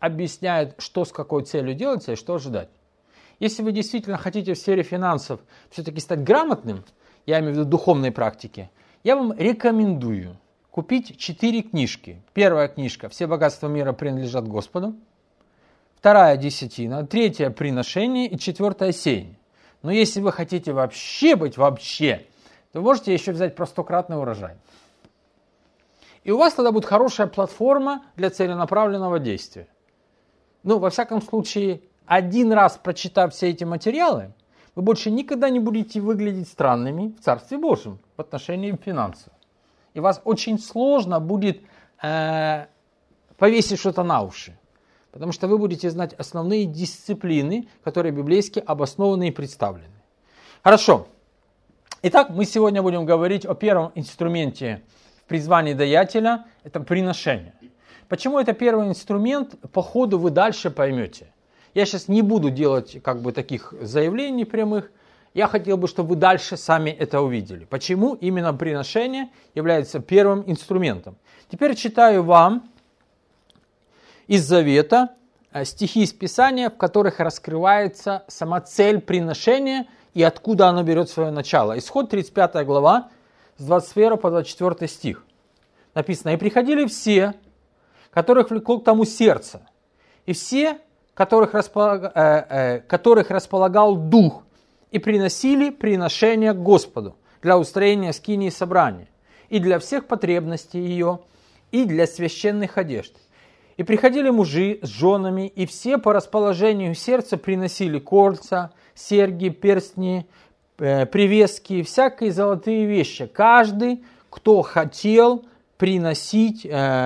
объясняет, что с какой целью делается и что ожидать. Если вы действительно хотите в сфере финансов все-таки стать грамотным, я имею в виду духовной практики, я вам рекомендую купить 4 книжки. Первая книжка «Все богатства мира принадлежат Господу», вторая «Десятина», третья «Приношение» и четвертая «Сеяние». Но если вы хотите вообще быть вообще, то можете еще взять про 100-кратный урожай. И у вас тогда будет хорошая платформа для целенаправленного действия. Ну, во всяком случае, один раз прочитав все эти материалы, вы больше никогда не будете выглядеть странными в Царстве Божьем в отношении финансов. И вас очень сложно будет повесить что-то на уши. Потому что вы будете знать основные дисциплины, которые библейски обоснованы и представлены. Хорошо. Итак, мы сегодня будем говорить о первом инструменте в призвании даятеля. Это приношение. Почему это первый инструмент, по ходу вы дальше поймете. Я сейчас не буду делать таких заявлений прямых. Я хотел бы, чтобы вы дальше сами это увидели. Почему именно приношение является первым инструментом. Теперь читаю вам из Завета стихи из Писания, в которых раскрывается сама цель приношения и откуда оно берет свое начало. Исход 35 глава, с 21 по 24 стих. Написано: «И приходили все, которых влекло к тому сердце, и все, которых располагал дух, и приносили приношения к Господу для устроения скинии собрания, и для всех потребностей ее, и для священных одежд. И приходили мужи с женами, и все по расположению сердца приносили кольца, серьги, перстни, привески, всякие золотые вещи. Каждый, кто хотел приносить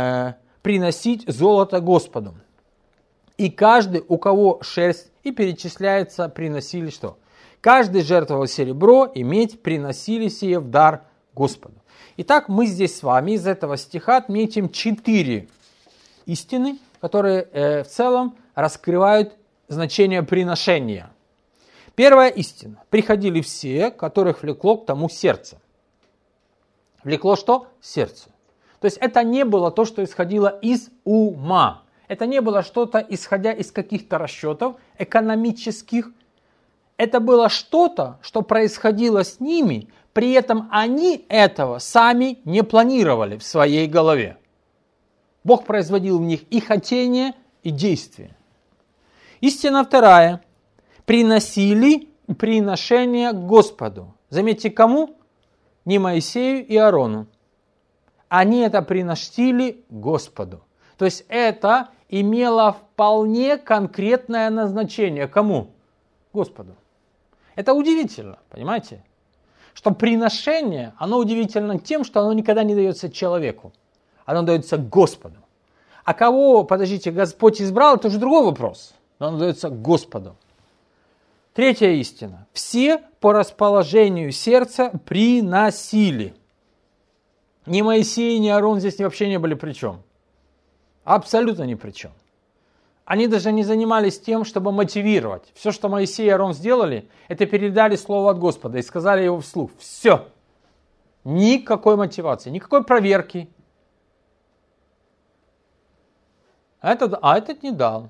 золото Господу. И каждый, у кого шерсть, и перечисляется, приносили что? Каждый жертвовал серебро и медь, приносили сие в дар Господу». Итак, мы здесь с вами из этого стиха отметим 4 истины, которые в целом раскрывают значение приношения. Первая истина. Приходили все, которых влекло к тому сердце. Влекло что? Сердце. То есть это не было то, что исходило из ума. Это не было что-то, исходя из каких-то расчетов экономических. Это было что-то, что происходило с ними, при этом они этого сами не планировали в своей голове. Бог производил в них и хотение, и действие. Истина вторая. Приносили приношения к Господу. Заметьте, кому? Не Моисею и Аарону. Они это приносили Господу. То есть это имело вполне конкретное назначение. Кому? Господу. Это удивительно, понимаете? Что приношение, оно удивительно тем, что оно никогда не дается человеку. Оно дается Господу. А кого, Господь избрал, это уже другой вопрос. Но оно дается Господу. Третья истина. Все по расположению сердца приносили. Ни Моисей, ни Аарон здесь вообще не были при чем. Абсолютно ни при чем. Они даже не занимались тем, чтобы мотивировать. Все, что Моисей и Аарон сделали, это передали слово от Господа и сказали его вслух. Все. Никакой мотивации, никакой проверки. А этот не дал.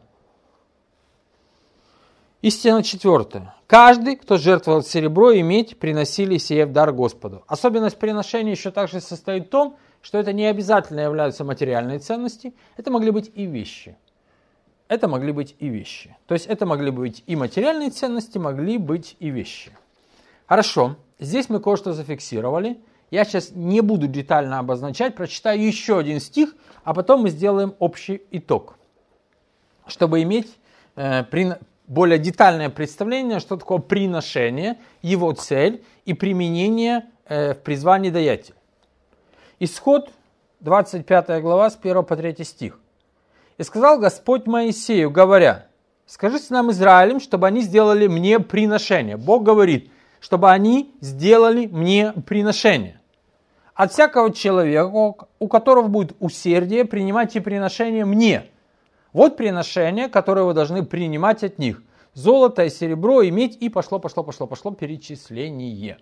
Истина четвертая. Каждый, кто жертвовал серебро и медь, приносили сие в дар Господу. Особенность приношения еще также состоит в том, что это не обязательно являются материальные ценности, это могли быть и вещи. То есть это могли быть и материальные ценности, могли быть и вещи. Хорошо, здесь мы кое-что зафиксировали. Я сейчас не буду детально обозначать, прочитаю еще один стих, а потом мы сделаем общий итог, чтобы иметь более детальное представление, что такое приношение, его цель и применение в призвании даятеля. Исход 25 глава с 1 по 3 стих. «И сказал Господь Моисею, говоря: скажи сынам Израилем, чтобы они сделали мне приношение». Бог говорит, чтобы они сделали мне приношение. «От всякого человека, у которого будет усердие, принимайте приношение мне. Вот приношение, которое вы должны принимать от них. Золото и серебро, и медь». И пошло перечисление.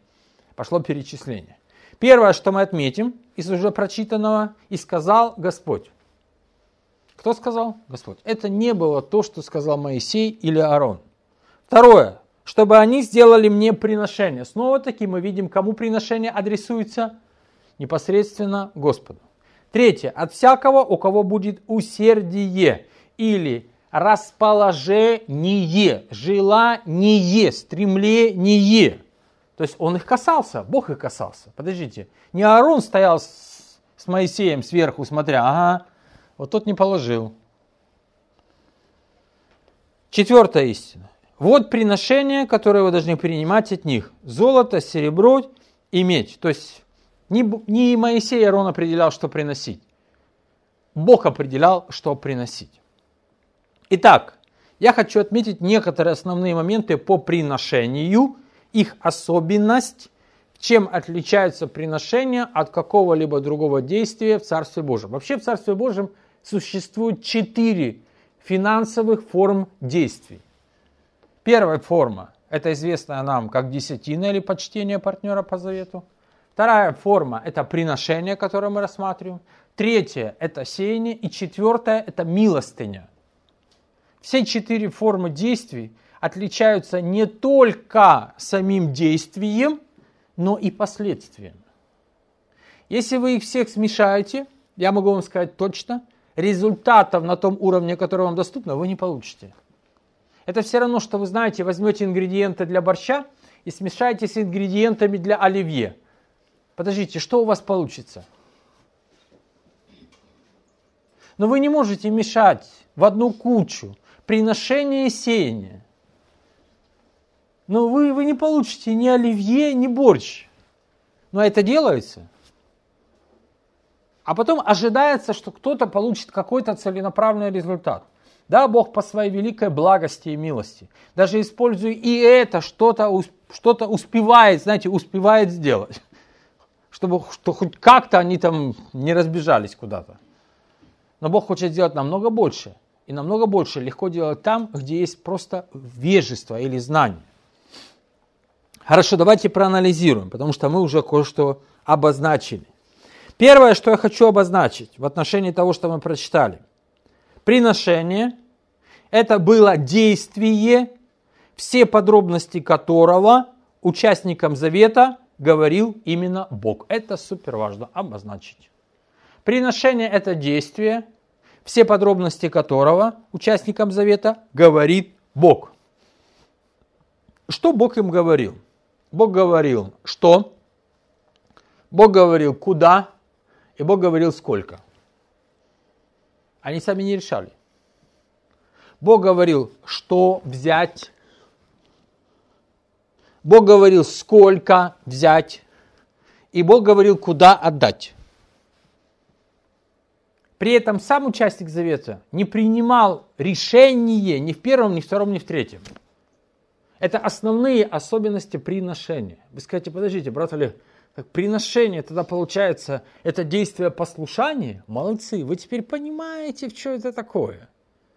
Первое, что мы отметим из уже прочитанного: «И сказал Господь». Кто сказал? Господь. Это не было то, что сказал Моисей или Аарон. Второе. Чтобы они сделали мне приношение. Снова-таки мы видим, кому приношение адресуется? Непосредственно Господу. Третье. От всякого, у кого будет усердие или расположение, желание, стремление. То есть он их касался, Бог их касался. Подождите, не Аарон стоял с Моисеем сверху, смотря, ага, вот тот не положил. Четвертая истина. Вот приношения, которые вы должны принимать от них. Золото, серебро и медь. То есть не Моисей и Аарон определял, что приносить. Бог определял, что приносить. Итак, я хочу отметить некоторые основные моменты по приношению, их особенность, чем отличаются приношения от какого-либо другого действия в Царстве Божьем. Вообще в Царстве Божьем существует 4 финансовых форм действий. Первая форма, это известная нам как десятина или почтение партнера по завету. Вторая форма, это приношение, которое мы рассматриваем. Третья, это сеяние. И четвертая, это милостыня. Все 4 формы действий отличаются не только самим действием, но и последствием. Если вы их всех смешаете, я могу вам сказать точно, результатов на том уровне, который вам доступно, вы не получите. Это все равно, что вы знаете, возьмете ингредиенты для борща и смешаете с ингредиентами для оливье. Подождите, что у вас получится? Но вы не можете мешать в одну кучу приношение и сеяние. Но вы не получите ни оливье, ни борщ. Но это делается. А потом ожидается, что кто-то получит какой-то целенаправленный результат. Да, Бог по своей великой благости и милости, даже используя и это, что-то успевает, знаете, успевает сделать. Чтобы хоть как-то они там не разбежались куда-то. Но Бог хочет сделать намного больше. И намного больше легко делать там, где есть просто вежество или знание. Хорошо, давайте проанализируем, потому что мы уже кое-что обозначили. Первое, что я хочу обозначить в отношении того, что мы прочитали. Приношение – это было действие, все подробности которого участникам завета говорил именно Бог. Это супер важно обозначить. Приношение – это действие, все подробности которого участникам завета говорит Бог. Что Бог им говорил? Бог говорил, что? Бог говорил, куда? И Бог говорил, сколько. Они сами не решали. Бог говорил, что взять. Бог говорил, сколько взять. И Бог говорил, куда отдать. При этом сам участник завета не принимал решение ни в первом, ни в втором, ни в третьем. Это основные особенности приношения. Вы скажете, подождите, брат Олег, как приношение, тогда получается, это действие послушания? Молодцы, вы теперь понимаете, что это такое.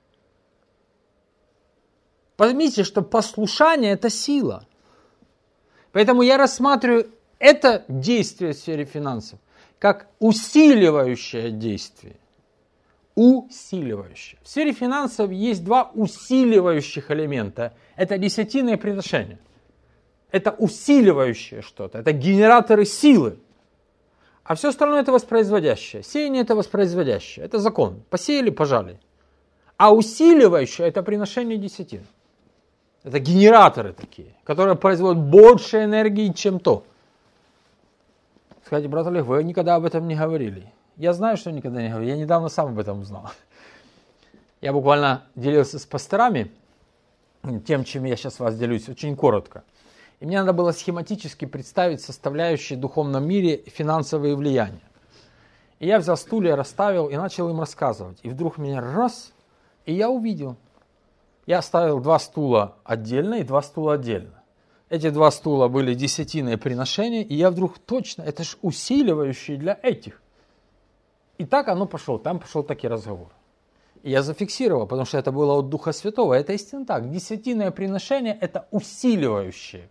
Поймите, что послушание – это сила. Поэтому я рассматриваю это действие в сфере финансов как усиливающее действие. Усиливающее. В сфере финансов есть 2 усиливающих элемента. Это десятина и приношение. Это усиливающее что-то. Это генераторы силы. А все остальное это воспроизводящее. Сеяние это воспроизводящее. Это закон. Посеяли, пожали. А усиливающее это приношение десятин. Это генераторы такие, которые производят больше энергии, чем то. Скажите, брат Олег, вы никогда об этом не говорили. Я знаю, что никогда не говорил. Я недавно сам об этом узнал. Я буквально делился с пасторами тем, чем я сейчас вас делюсь, очень коротко. И мне надо было схематически представить составляющие в духовном мире финансовые влияния. И я взял стулья, расставил и начал им рассказывать. И вдруг меня раз, и я увидел. Я ставил 2 стула отдельно и 2 стула отдельно. Эти 2 стула были десятинные приношения, и я вдруг точно, это же усиливающие для этих. И так оно пошло, там пошел такой разговор. И я зафиксировал, потому что это было от Духа Святого. Это истинно так. Десятинное приношение – это усиливающее.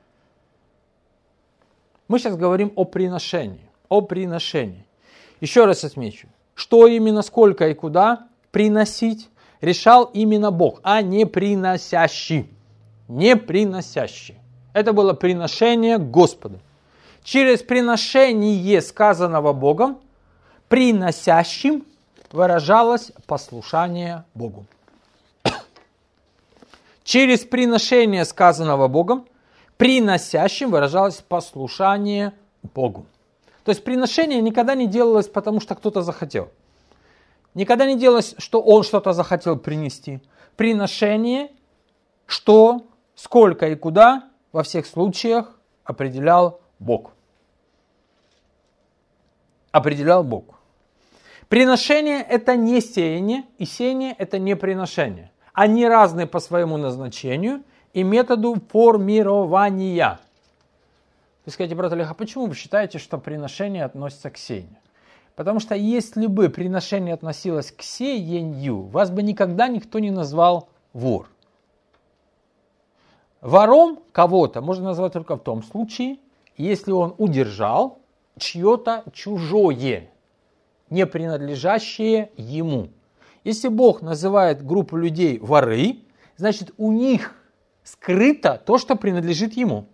Мы сейчас говорим о приношении. О приношении. Еще раз отмечу, что именно, сколько и куда приносить, решал именно Бог, а не приносящий. Не приносящий. Это было приношение к Господу. Через приношение, сказанного Богом, приносящим выражалось послушание Богу. Через приношение, сказанного Богом, приносящим выражалось послушание Богу. То есть приношение никогда не делалось, потому что кто-то захотел. Никогда не делалось, что он что-то захотел принести. Приношение, что, сколько и куда, во всех случаях определял Бог. Определял Бог. Приношение – это не сеяние, и сеяние – это не приношение. Они разные по своему назначению и методу формирования. Вы скажете, брат Олег, а почему вы считаете, что приношение относится к сеянию? Потому что если бы приношение относилось к сеянию, вас бы никогда никто не назвал вор. Вором кого-то можно назвать только в том случае, если он удержал чье-то чужое, не принадлежащее ему. Если Бог называет группу людей воры, значит у них скрыто то, что принадлежит ему.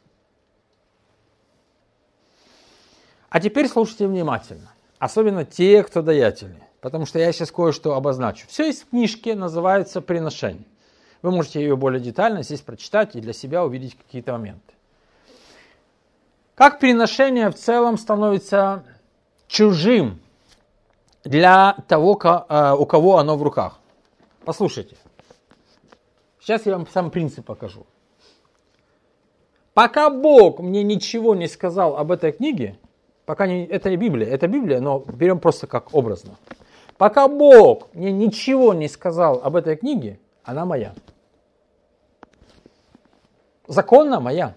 А теперь слушайте внимательно, особенно те, кто даятели, потому что я сейчас кое-что обозначу. Все есть в книжке, называется «Приношение». Вы можете ее более детально здесь прочитать и для себя увидеть какие-то моменты. Как приношение в целом становится чужим для того, у кого оно в руках. Послушайте. Сейчас я вам сам принцип покажу. Пока Бог мне ничего не сказал об этой книге, это не Библия, это Библия, но берем просто как образно. Пока Бог мне ничего не сказал об этой книге, она моя. Законно моя.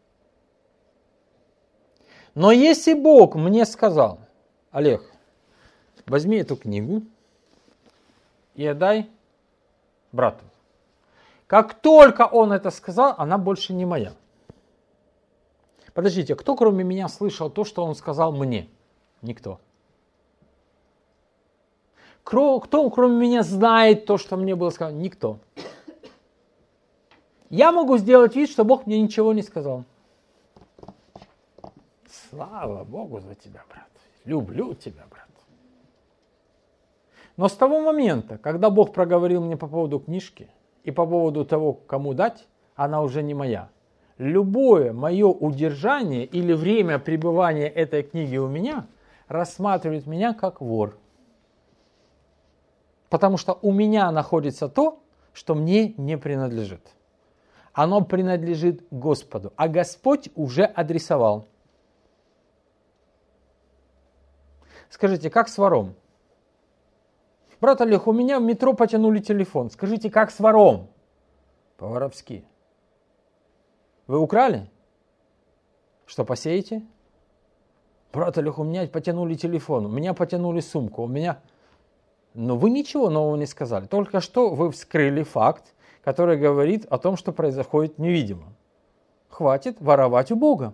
Но если Бог мне сказал, Олег, возьми эту книгу и отдай брату. Как только он это сказал, она больше не моя. Подождите, кто кроме меня слышал то, что он сказал мне? Никто. Кто кроме меня знает то, что мне было сказано? Никто. Я могу сделать вид, что Бог мне ничего не сказал. Слава Богу за тебя, брат. Люблю тебя, брат. Но с того момента, когда Бог проговорил мне по поводу книжки и по поводу того, кому дать, она уже не моя. Любое мое удержание или время пребывания этой книги у меня рассматривает меня как вор. Потому что у меня находится то, что мне не принадлежит. Оно принадлежит Господу, а Господь уже адресовал. Скажите, как с вором? Брат Олег, у меня в метро потянули телефон. Скажите, как с вором? По-воровски. Вы украли? Что, посеете? Брат Олег, у меня потянули телефон, у меня потянули сумку, у меня... Но вы ничего нового не сказали. Только что вы вскрыли факт, который говорит о том, что происходит невидимо. Хватит воровать у Бога.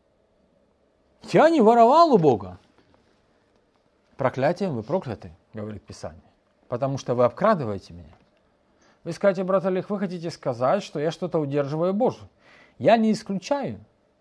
Я не воровал у Бога. Проклятием вы прокляты, говорит Писание, потому что вы обкрадываете меня. Вы скажете, брат Олег, вы хотите сказать, что я что-то удерживаю Божие. Я не исключаю.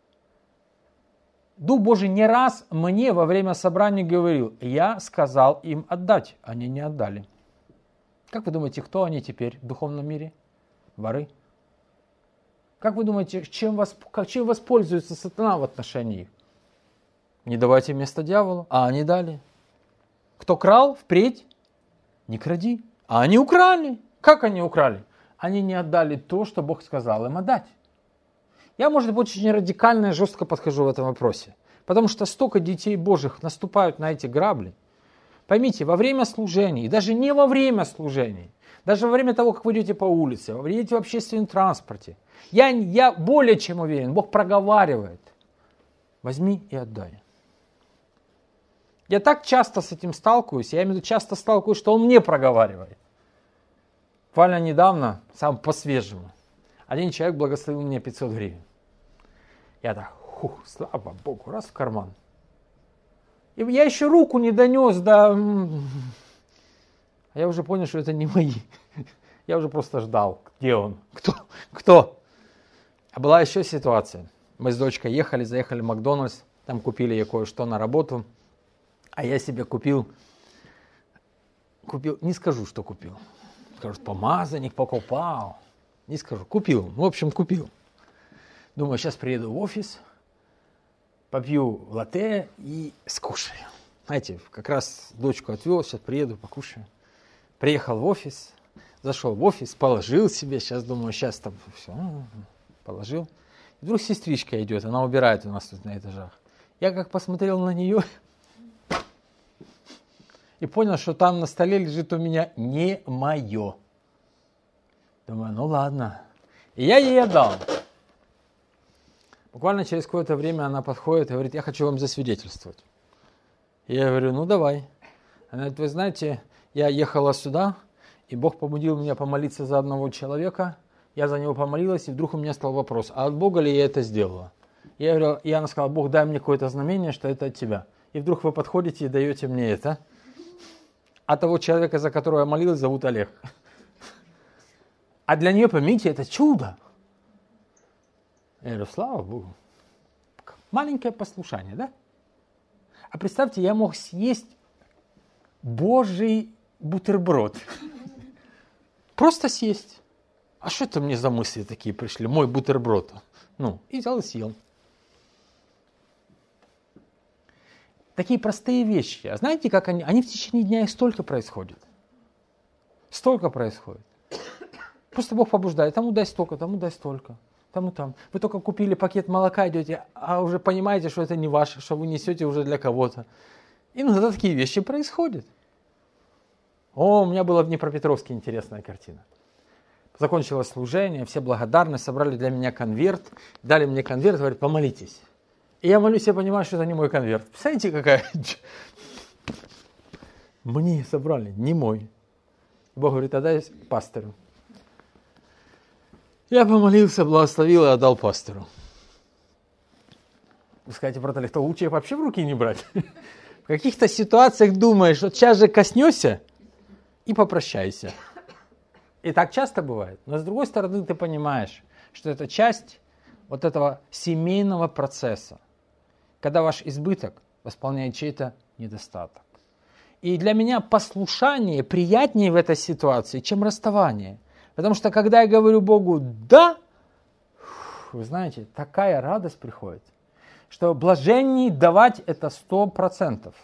Дух Божий не раз мне во время собрания говорил, я сказал им отдать, они не отдали. Как вы думаете, кто они теперь в духовном мире? Воры. Как вы думаете, чем воспользуется сатана в отношении их? Не давайте место дьяволу, а они дали. Кто крал, впредь не кради. А они украли. Как они украли? Они не отдали то, что Бог сказал им отдать. Я, может быть, очень радикально и жестко подхожу в этом вопросе. Потому что столько детей Божьих наступают на эти грабли. Поймите, во время служений, и даже не во время служений, даже во время того, как вы идете по улице, вы едете в общественном транспорте, я более чем уверен, Бог проговаривает. Возьми и отдай. Я так часто с этим сталкиваюсь, я имею в виду часто сталкиваюсь, что Он мне проговаривает. Буквально недавно, сам по-свежему, один человек благословил мне 500 гривен. Я так, слава Богу, раз в карман. И я еще руку не донес до... А я уже понял, что это не мои. Я уже просто ждал, где он, кто. А была еще ситуация. Мы с дочкой заехали в Макдональдс, там купили ей кое-что на работу, а я себе купил, не скажу, что купил. Скажут, помазанник покупал. Не скажу, купил. В общем, купил. Думаю, сейчас приеду в офис, попью латте и скушаю. Знаете, как раз дочку отвел, сейчас приеду, покушаю. Приехал в офис, зашел в офис, положил себе, сейчас думаю, сейчас там все, положил. И вдруг сестричка идет, она убирает у нас тут на этажах. Я как посмотрел на нее и понял, что там на столе лежит у меня не мое. Думаю, ну ладно. И я ей отдал. Буквально через какое-то время она подходит и говорит, я хочу вам засвидетельствовать. И я говорю, ну давай. Она говорит, вы знаете, я ехала сюда, и Бог побудил меня помолиться за одного человека. Я за него помолилась, и вдруг у меня стал вопрос, а от Бога ли я это сделала? И она сказала, Бог, дай мне какое-то знамение, что это от тебя. И вдруг вы подходите и даете мне это. А того человека, за которого я молилась, зовут Олег. А для нее, поймите, это чудо. Я говорю, слава Богу. Маленькое послушание, да? А представьте, я мог съесть Божий бутерброд. Просто съесть. А что это мне за мысли такие пришли? Мой бутерброд. И взял и съел. Такие простые вещи. А знаете, как они? Они в течение дня их столько происходит. Столько происходит. Просто Бог побуждает. Тому дай столько, тому дай столько. Тому там. Вы только купили пакет молока, идете, а уже понимаете, что это не ваше, что вы несете уже для кого-то. Иногда такие вещи происходят. У меня была в Днепропетровске интересная картина. Закончилось служение, все благодарны, собрали для меня конверт, дали мне конверт, говорят, помолитесь. И я молюсь, я понимаю, что это не мой конверт. Представляете, какая... Мне собрали, не мой. Бог говорит, отдай пастору. Я помолился, благословил и отдал пастору. Вы скажете, брат Олег, то лучше их вообще в руки не брать. В каких-то ситуациях думаешь, вот сейчас же коснешься и попрощайся. И так часто бывает. Но с другой стороны, ты понимаешь, что это часть вот этого семейного процесса, когда ваш избыток восполняет чей-то недостаток. И для меня послушание приятнее в этой ситуации, чем расставание. Потому что когда я говорю Богу «да», вы знаете, такая радость приходит, что блаженней давать это 100%.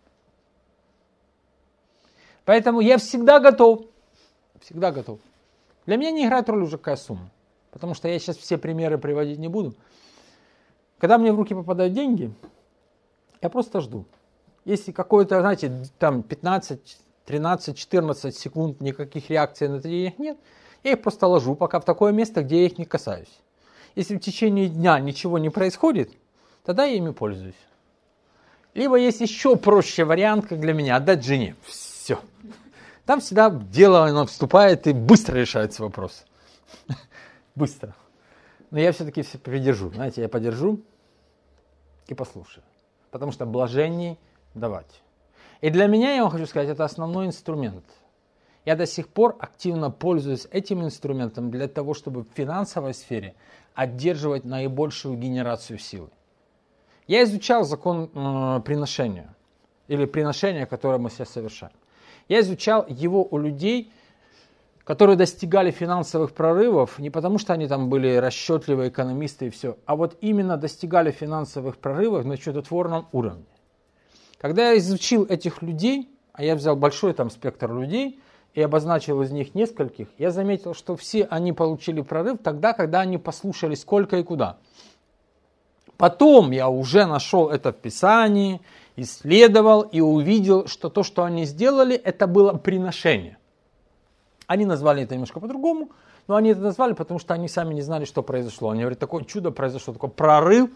Поэтому я всегда готов. Всегда готов. Для меня не играет роль уже какая сумма. Потому что я сейчас все примеры приводить не буду. Когда мне в руки попадают деньги, я просто жду. Если какое-то, знаете, там 15, 13, 14 секунд никаких реакций на это денег нет, я их просто ложу пока в такое место, где я их не касаюсь. Если в течение дня ничего не происходит, тогда я ими пользуюсь. Либо есть еще проще вариант, как для меня, отдать жене. Все. Там всегда дело оно вступает и быстро решается вопрос. Быстро. Но я все-таки все придержу. Знаете, я подержу и послушаю. Потому что блаженней давать. И для меня, я вам хочу сказать, это основной инструмент. Я до сих пор активно пользуюсь этим инструментом для того, чтобы в финансовой сфере одерживать наибольшую генерацию силы. Я изучал закон приношения, или приношения, которое мы сейчас совершаем. Я изучал его у людей, которые достигали финансовых прорывов, не потому что они там были расчетливые экономисты и все, а вот именно достигали финансовых прорывов на чудотворном уровне. Когда я изучил этих людей, а я взял большой там спектр людей и обозначил из них нескольких, я заметил, что все они получили прорыв тогда, когда они послушали сколько и куда. Потом я уже нашел это в Писании, исследовал и увидел, что то, что они сделали, это было приношение. Они назвали это немножко по-другому, но они это назвали, потому что они сами не знали, что произошло. Они говорят, такое чудо произошло, такой прорыв.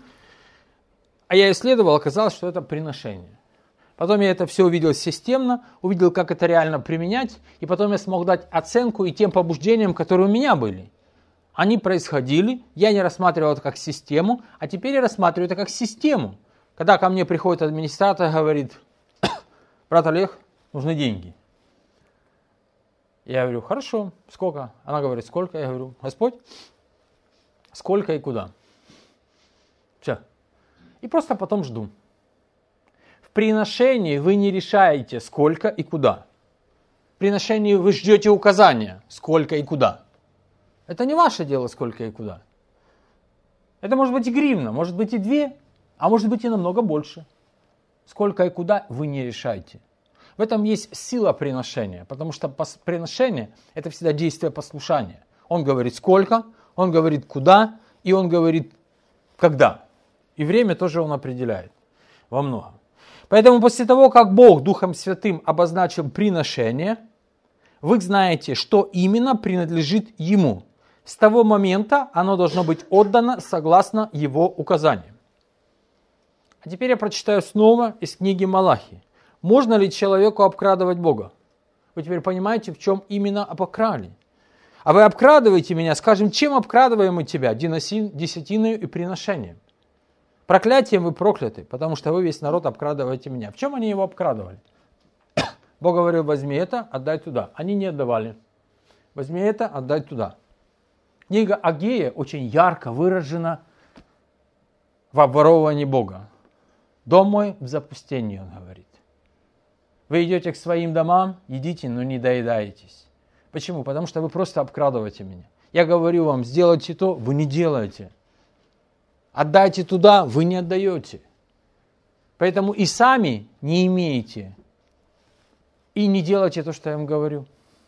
А я исследовал, оказалось, что это приношение. Потом я это все увидел системно, увидел, как это реально применять, и потом я смог дать оценку и тем побуждениям, которые у меня были. Они происходили, я не рассматривал это как систему, а теперь я рассматриваю это как систему. Когда ко мне приходит администратор и говорит, брат Олег, нужны деньги. Я говорю, хорошо, сколько? Она говорит, сколько? Я говорю, Господь, сколько и куда? Все. И просто потом жду. В приношении вы не решаете, сколько и куда. В приношении вы ждете указания, сколько и куда. Это не ваше дело, сколько и куда. Это может быть и гривна, может быть и 2, а может быть и намного больше. Сколько и куда вы не решаете. В этом есть сила приношения, потому что приношение – это всегда действие послушания. Он говорит сколько, он говорит куда, и он говорит когда. И время тоже он определяет во многом. Поэтому после того, как Бог Духом Святым обозначил приношение, вы знаете, что именно принадлежит Ему. С того момента оно должно быть отдано согласно Его указаниям. А теперь я прочитаю снова из книги Малахии. Можно ли человеку обкрадывать Бога? Вы теперь понимаете, в чем именно обокрали. А вы обкрадываете меня, скажем, чем обкрадываем мы тебя? Десятиною и приношением. Проклятием вы прокляты, потому что вы весь народ обкрадываете меня. В чем они его обкрадывали? Бог говорил, возьми это, отдай туда. Они не отдавали. Возьми это, отдай туда. Книга Агея очень ярко выражена в обворовывании Бога. Дом мой в запустении, он говорит. Вы идете к своим домам, едите, но не доедаетесь. Почему? Потому что вы просто обкрадываете меня. Я говорю вам, сделайте то, вы не делаете. Отдайте туда, вы не отдаете. Поэтому и сами не имеете. И не делайте то, что я вам говорю.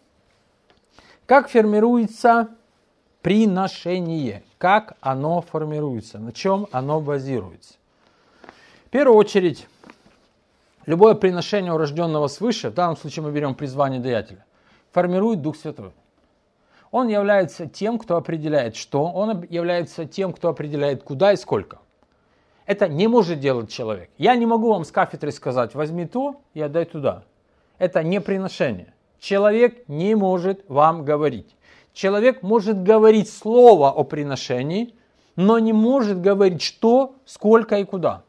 Как формируется приношение? Как оно формируется? На чем оно базируется? В первую очередь, любое приношение у рожденного свыше, в данном случае мы берем призвание даятеля, формирует Дух Святой. Он является тем, кто определяет что, он является тем, кто определяет куда и сколько. Это не может делать человек. Я не могу вам с кафедры сказать, возьми то и отдай туда. Это не приношение. Человек не может вам говорить. Человек может говорить слово о приношении, но не может говорить что, сколько и куда.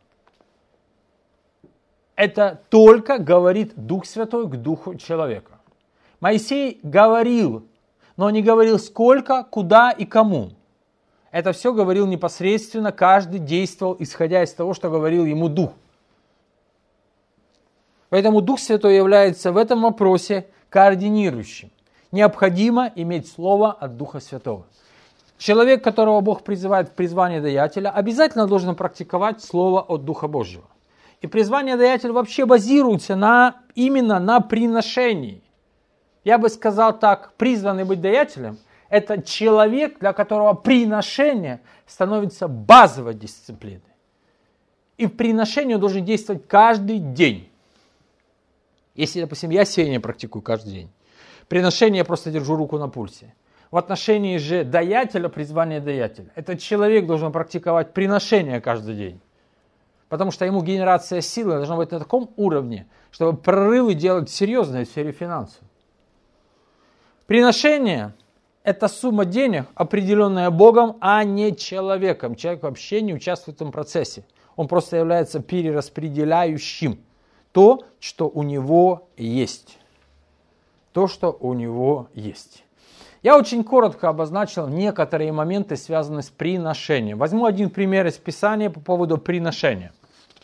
Это только говорит Дух Святой к духу человека. Моисей говорил, но не говорил сколько, куда и кому. Это все говорил непосредственно, каждый действовал, исходя из того, что говорил ему Дух. Поэтому Дух Святой является в этом вопросе координирующим. Необходимо иметь слово от Духа Святого. Человек, которого Бог призывает в призвание даятеля, обязательно должен практиковать слово от Духа Божьего. И призвание даятеля вообще базируется именно на приношении. Я бы сказал так, призванный быть даятелем – это человек, для которого приношение становится базовой дисциплиной. И в приношении он должен действовать каждый день. Если, допустим, я сеяние практикую каждый день, приношение я просто держу руку на пульсе. В отношении же даятеля, призвания даятеля, этот человек должен практиковать приношение каждый день. Потому что ему генерация силы должна быть на таком уровне, чтобы прорывы делать серьезные в сфере финансов. Приношение – это сумма денег, определенная Богом, а не человеком. Человек вообще не участвует в этом процессе. Он просто является перераспределяющим то, что у него есть. То, что у него есть. Я очень коротко обозначил некоторые моменты, связанные с приношением. Возьму один пример из Писания по поводу приношения.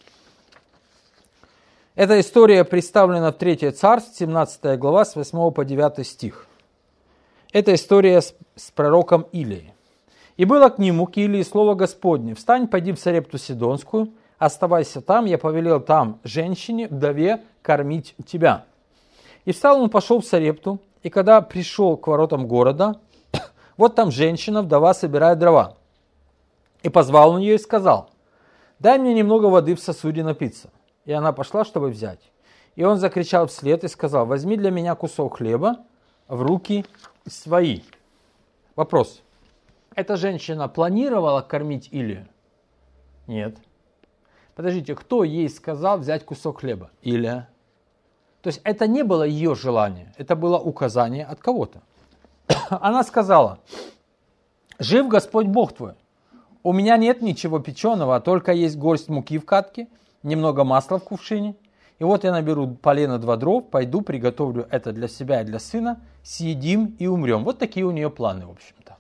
Эта история представлена в 3 Царств, 17 глава, с 8 по 9 стих. Это история с пророком Илией. «И было к нему, к Илии, слово Господне: встань, пойди в Сарепту Сидонскую, оставайся там, я повелел там женщине, вдове, кормить тебя. И встал он, пошел в Сарепту, и когда пришел к воротам города, вот там женщина, вдова, собирает дрова. И позвал он ее и сказал: дай мне немного воды в сосуде напиться. И она пошла, чтобы взять. И он закричал вслед и сказал: возьми для меня кусок хлеба в руки свои. Вопрос. Эта женщина планировала кормить Илию? Нет. Подождите, кто ей сказал взять кусок хлеба? Илия. То есть это не было ее желание, это было указание от кого-то. Она сказала: жив Господь Бог твой, у меня нет ничего печеного, а только есть горсть муки в катке, немного масла в кувшине. И вот я наберу полено 2 дров, пойду приготовлю это для себя и для сына, съедим и умрем. Вот такие у нее планы, в общем-то.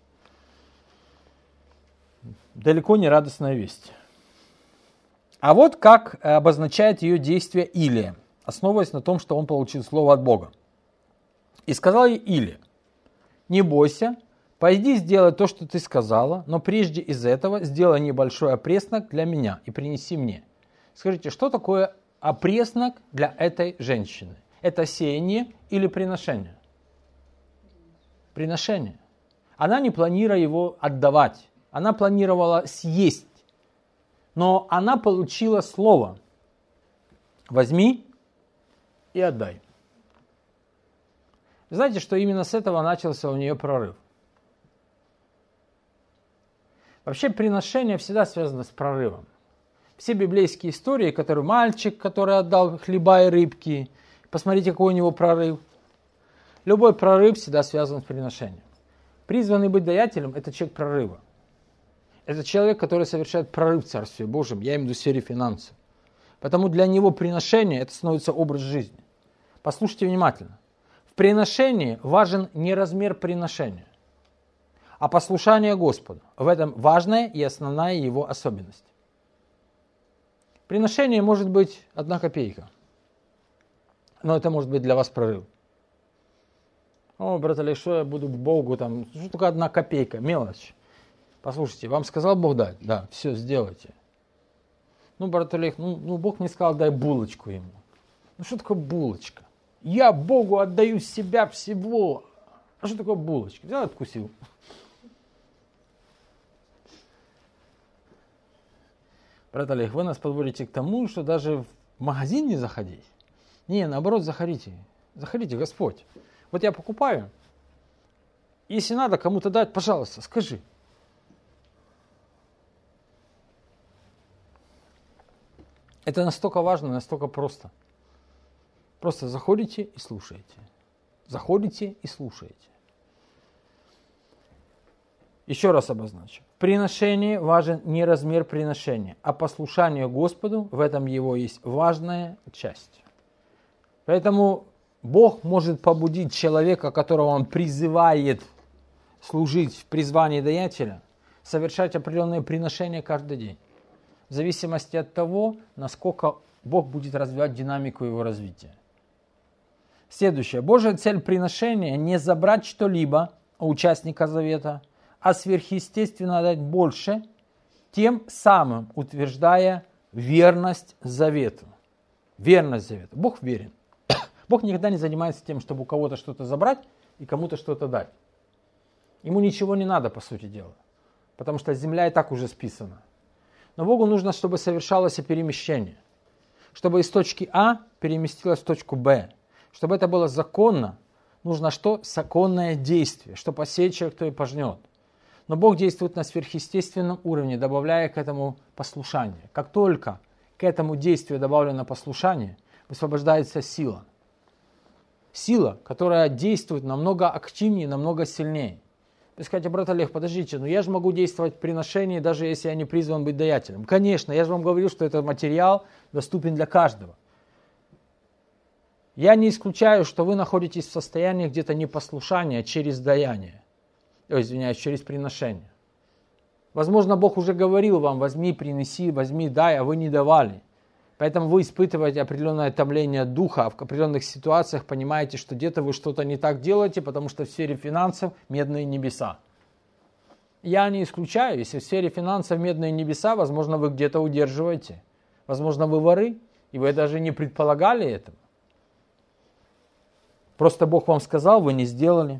Далеко не радостная весть. А вот как обозначает ее действие Илия, основываясь на том, что он получил слово от Бога. И сказал ей Илия: не бойся, пойди сделай то, что ты сказала, но прежде из этого сделай небольшой опреснок для меня и принеси мне. Скажите, что такое опреснок для этой женщины? Это сеяние или приношение? Приношение. Она не планировала его отдавать, она планировала съесть. Но она получила слово: возьми и отдай. Знаете, что именно с этого начался у нее прорыв? Вообще приношение всегда связано с прорывом. Все библейские истории, которые мальчик, который отдал хлеба и рыбки, посмотрите, какой у него прорыв. Любой прорыв всегда связан с приношением. Призванный быть даятелем – это человек прорыва. Это человек, который совершает прорыв в Царстве Божьем, я имею в виду в сфере финансов. Потому для него приношение – это становится образ жизни. Послушайте внимательно. В приношении важен не размер приношения, а послушание Господу. В этом важная и основная его особенность. Приношение может быть 1 копейка, но это может быть для вас прорыв. О, брат Олег, что я буду к Богу, там, что только 1 копейка, мелочь. Послушайте, вам сказал Бог дать? Да, все, сделайте. Ну, брат Олег, ну Бог не сказал, дай булочку ему. Ну, что такое булочка? Я Богу отдаю себя всего. А что такое булочка? Взял и откусил. Брат Олег, вы нас подводите к тому, что даже в магазин не заходить. Не, наоборот, заходите. Заходите, Господь. Вот я покупаю. Если надо кому-то дать, пожалуйста, скажи. Это настолько важно, настолько просто. Просто заходите и слушаете. Заходите и слушаете. Еще раз обозначу. В приношении важен не размер приношения, а послушание Господу, в этом его есть важная часть. Поэтому Бог может побудить человека, которого Он призывает служить в призвании даятеля, совершать определенные приношения каждый день. В зависимости от того, насколько Бог будет развивать динамику его развития. Следующее. Божья цель приношения не забрать что-либо у участника завета, а сверхъестественно дать больше, тем самым утверждая верность завету. Верность завету. Бог верен. Бог никогда не занимается тем, чтобы у кого-то что-то забрать и кому-то что-то дать. Ему ничего не надо, по сути дела. Потому что земля и так уже списана. Но Богу нужно, чтобы совершалось перемещение. Чтобы из точки А переместилось в точку Б. Чтобы это было законно, нужно что? Законное действие. Что посеет человек, то и пожнет. Но Бог действует на сверхъестественном уровне, добавляя к этому послушание. Как только к этому действию добавлено послушание, высвобождается сила. Сила, которая действует намного активнее, намного сильнее. Вы скажете, брат Олег, подождите, но я же могу действовать в приношении, даже если я не призван быть даятелем. Конечно, я же вам говорил, что этот материал доступен для каждого. Я не исключаю, что вы находитесь в состоянии где-то непослушания через даяние. Через приношение. Возможно, Бог уже говорил вам, возьми, принеси, возьми, дай, а вы не давали. Поэтому вы испытываете определенное томление духа, а в определенных ситуациях понимаете, что где-то вы что-то не так делаете, потому что в сфере финансов медные небеса. Я не исключаю, если в сфере финансов медные небеса, возможно, вы где-то удерживаете. Возможно, вы воры, и вы даже не предполагали этого. Просто Бог вам сказал, вы не сделали.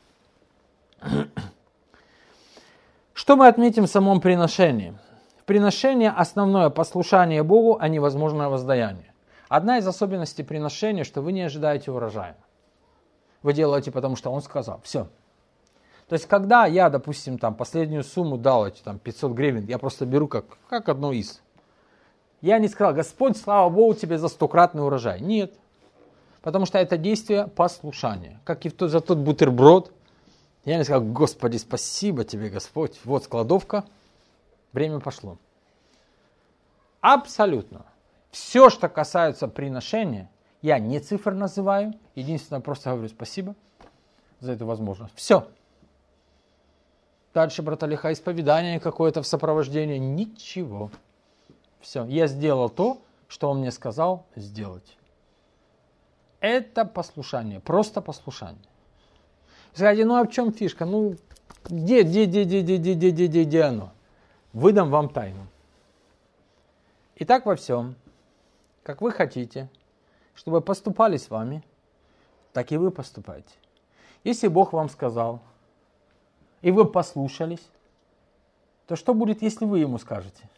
Что мы отметим в самом приношении? В приношении основное послушание Богу, а не возможное воздаяние. Одна из особенностей приношения, что вы не ожидаете урожая. Вы делаете, потому что Он сказал. Все. То есть, когда я, допустим, там, последнюю сумму дал, эти там, 500 гривен, я просто беру как одно из. Я не сказал, Господь, слава Богу, тебе за 100-кратный урожай. Нет. Потому что это действие послушания. Как и за тот бутерброд. Я не сказал, Господи, спасибо тебе, Господь. Вот складовка. Время пошло. Абсолютно. Все, что касается приношения, я не цифр называю. Единственное, просто говорю спасибо. за эту возможность. Все. Дальше, брат Алиха, исповедание какое-то в сопровождении. Ничего. Все. Я сделал то, что он мне сказал сделать. Это послушание. Просто послушание. Скажите, ну а в чем фишка? Ну, где оно? Выдам вам тайну. И так во всем, как вы хотите, чтобы поступали с вами, так и вы поступайте. Если Бог вам сказал, и вы послушались, то что будет, если вы Ему скажете?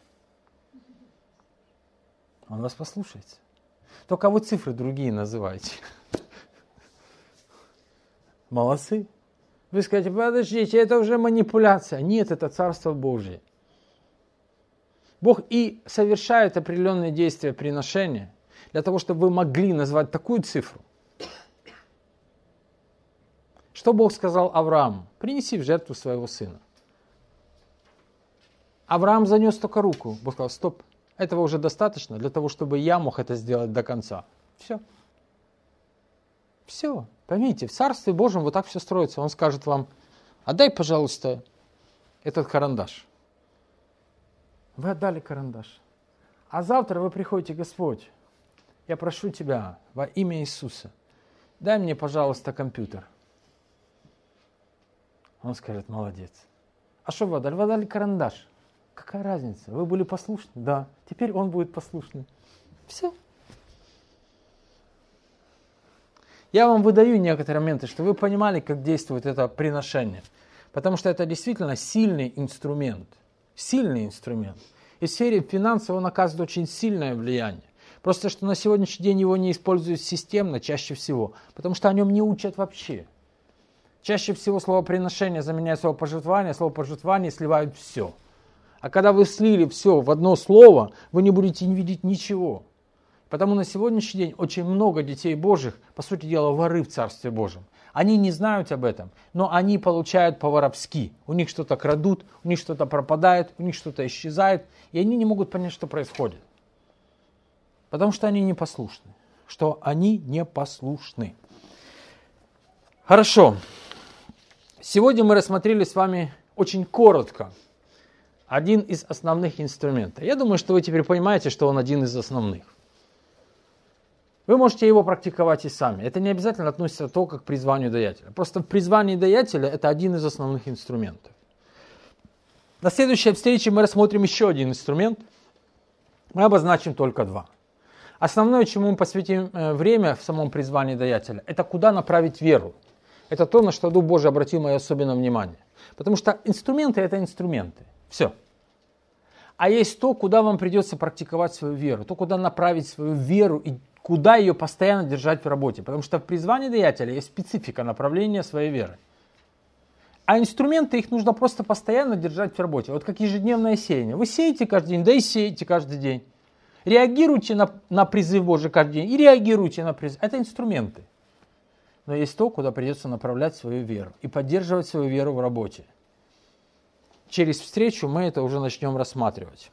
Он вас послушается. Только вы цифры другие называете. Молодцы. Вы скажете, подождите, это уже манипуляция. Нет, это Царство Божие. Бог и совершает определенные действия приношения для того, чтобы вы могли назвать такую цифру. Что Бог сказал Аврааму? Принеси в жертву своего сына. Авраам занес только руку. Бог сказал, стоп, этого уже достаточно для того, чтобы я мог это сделать до конца. Все. Все. Поймите, в Царстве Божьем вот так все строится. Он скажет вам, отдай, пожалуйста, этот карандаш. Вы отдали карандаш. А завтра вы приходите, Господь, я прошу Тебя во имя Иисуса, дай мне, пожалуйста, компьютер. Он скажет, молодец. А что вы отдали? Вы отдали карандаш. Какая разница? Вы были послушны? Да. Теперь он будет послушным. Все. Я вам выдаю некоторые моменты, чтобы вы понимали, как действует это приношение. Потому что это действительно сильный инструмент. Сильный инструмент. И в сфере финансов он оказывает очень сильное влияние. Просто что на сегодняшний день его не используют системно чаще всего. Потому что о нем не учат вообще. Чаще всего слово приношение заменяет слово пожертвование сливают все. А когда вы слили все в одно слово, вы не будете видеть ничего. Потому на сегодняшний день очень много детей Божьих, по сути дела, воры в Царстве Божьем. Они не знают об этом, но они получают по-воровски. У них что-то крадут, у них что-то пропадает, у них что-то исчезает, и они не могут понять, что происходит. Потому что они непослушны. Хорошо. Сегодня мы рассмотрели с вами очень коротко один из основных инструментов. Я думаю, что вы теперь понимаете, что он один из основных. Вы можете его практиковать и сами. Это не обязательно относится только к призванию даятеля. Просто в призвании даятеля это один из основных инструментов. На следующей встрече мы рассмотрим еще один инструмент. Мы обозначим только два. Основное, чему мы посвятим время в самом призвании даятеля, это куда направить веру. Это то, на что Дух Божий обратил мое особенное внимание. Потому что инструменты – это инструменты. Все. А есть то, куда вам придется практиковать свою веру. То, куда направить свою веру и куда ее постоянно держать в работе. Потому что в призвании даятеля есть специфика направления своей веры. А инструменты, их нужно просто постоянно держать в работе. Вот как ежедневное сеяние. Вы сеете каждый день, да и сеете каждый день. Реагируйте на призыв Божий каждый день и реагируйте на призыв. Это инструменты. Но есть то, куда придется направлять свою веру и поддерживать свою веру в работе. Через встречу мы это уже начнем рассматривать.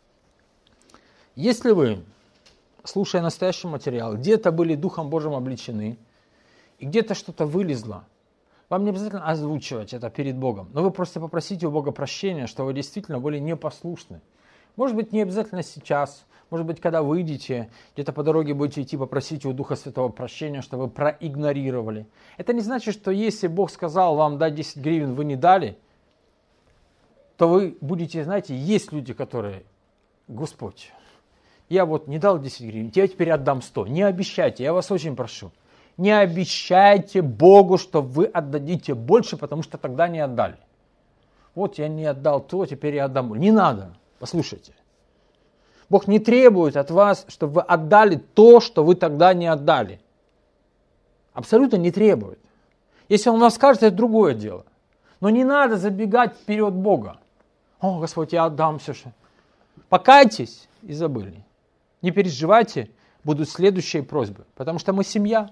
Если вы, слушая настоящий материал, где-то были Духом Божьим обличены, и где-то что-то вылезло, вам не обязательно озвучивать это перед Богом, но вы просто попросите у Бога прощения, что вы действительно были непослушны. Может быть, не обязательно сейчас, может быть, когда выйдете, где-то по дороге будете идти, попросите у Духа Святого прощения, что вы проигнорировали. Это не значит, что если Бог сказал вам дать 10 гривен, вы не дали, то вы будете, знаете, есть люди, которые, Господь, я вот не дал 10 гривен, я теперь отдам 100. Не обещайте, я вас очень прошу. Не обещайте Богу, что вы отдадите больше, потому что тогда не отдали. Вот я не отдал то, теперь я отдам. Не надо, послушайте. Бог не требует от вас, чтобы вы отдали то, что вы тогда не отдали. Абсолютно не требует. Если Он вам скажет, это другое дело. Но не надо забегать вперед Бога. О, Господь, я отдам все, что... Покайтесь и забыли. Не переживайте, будут следующие просьбы. Потому что мы семья.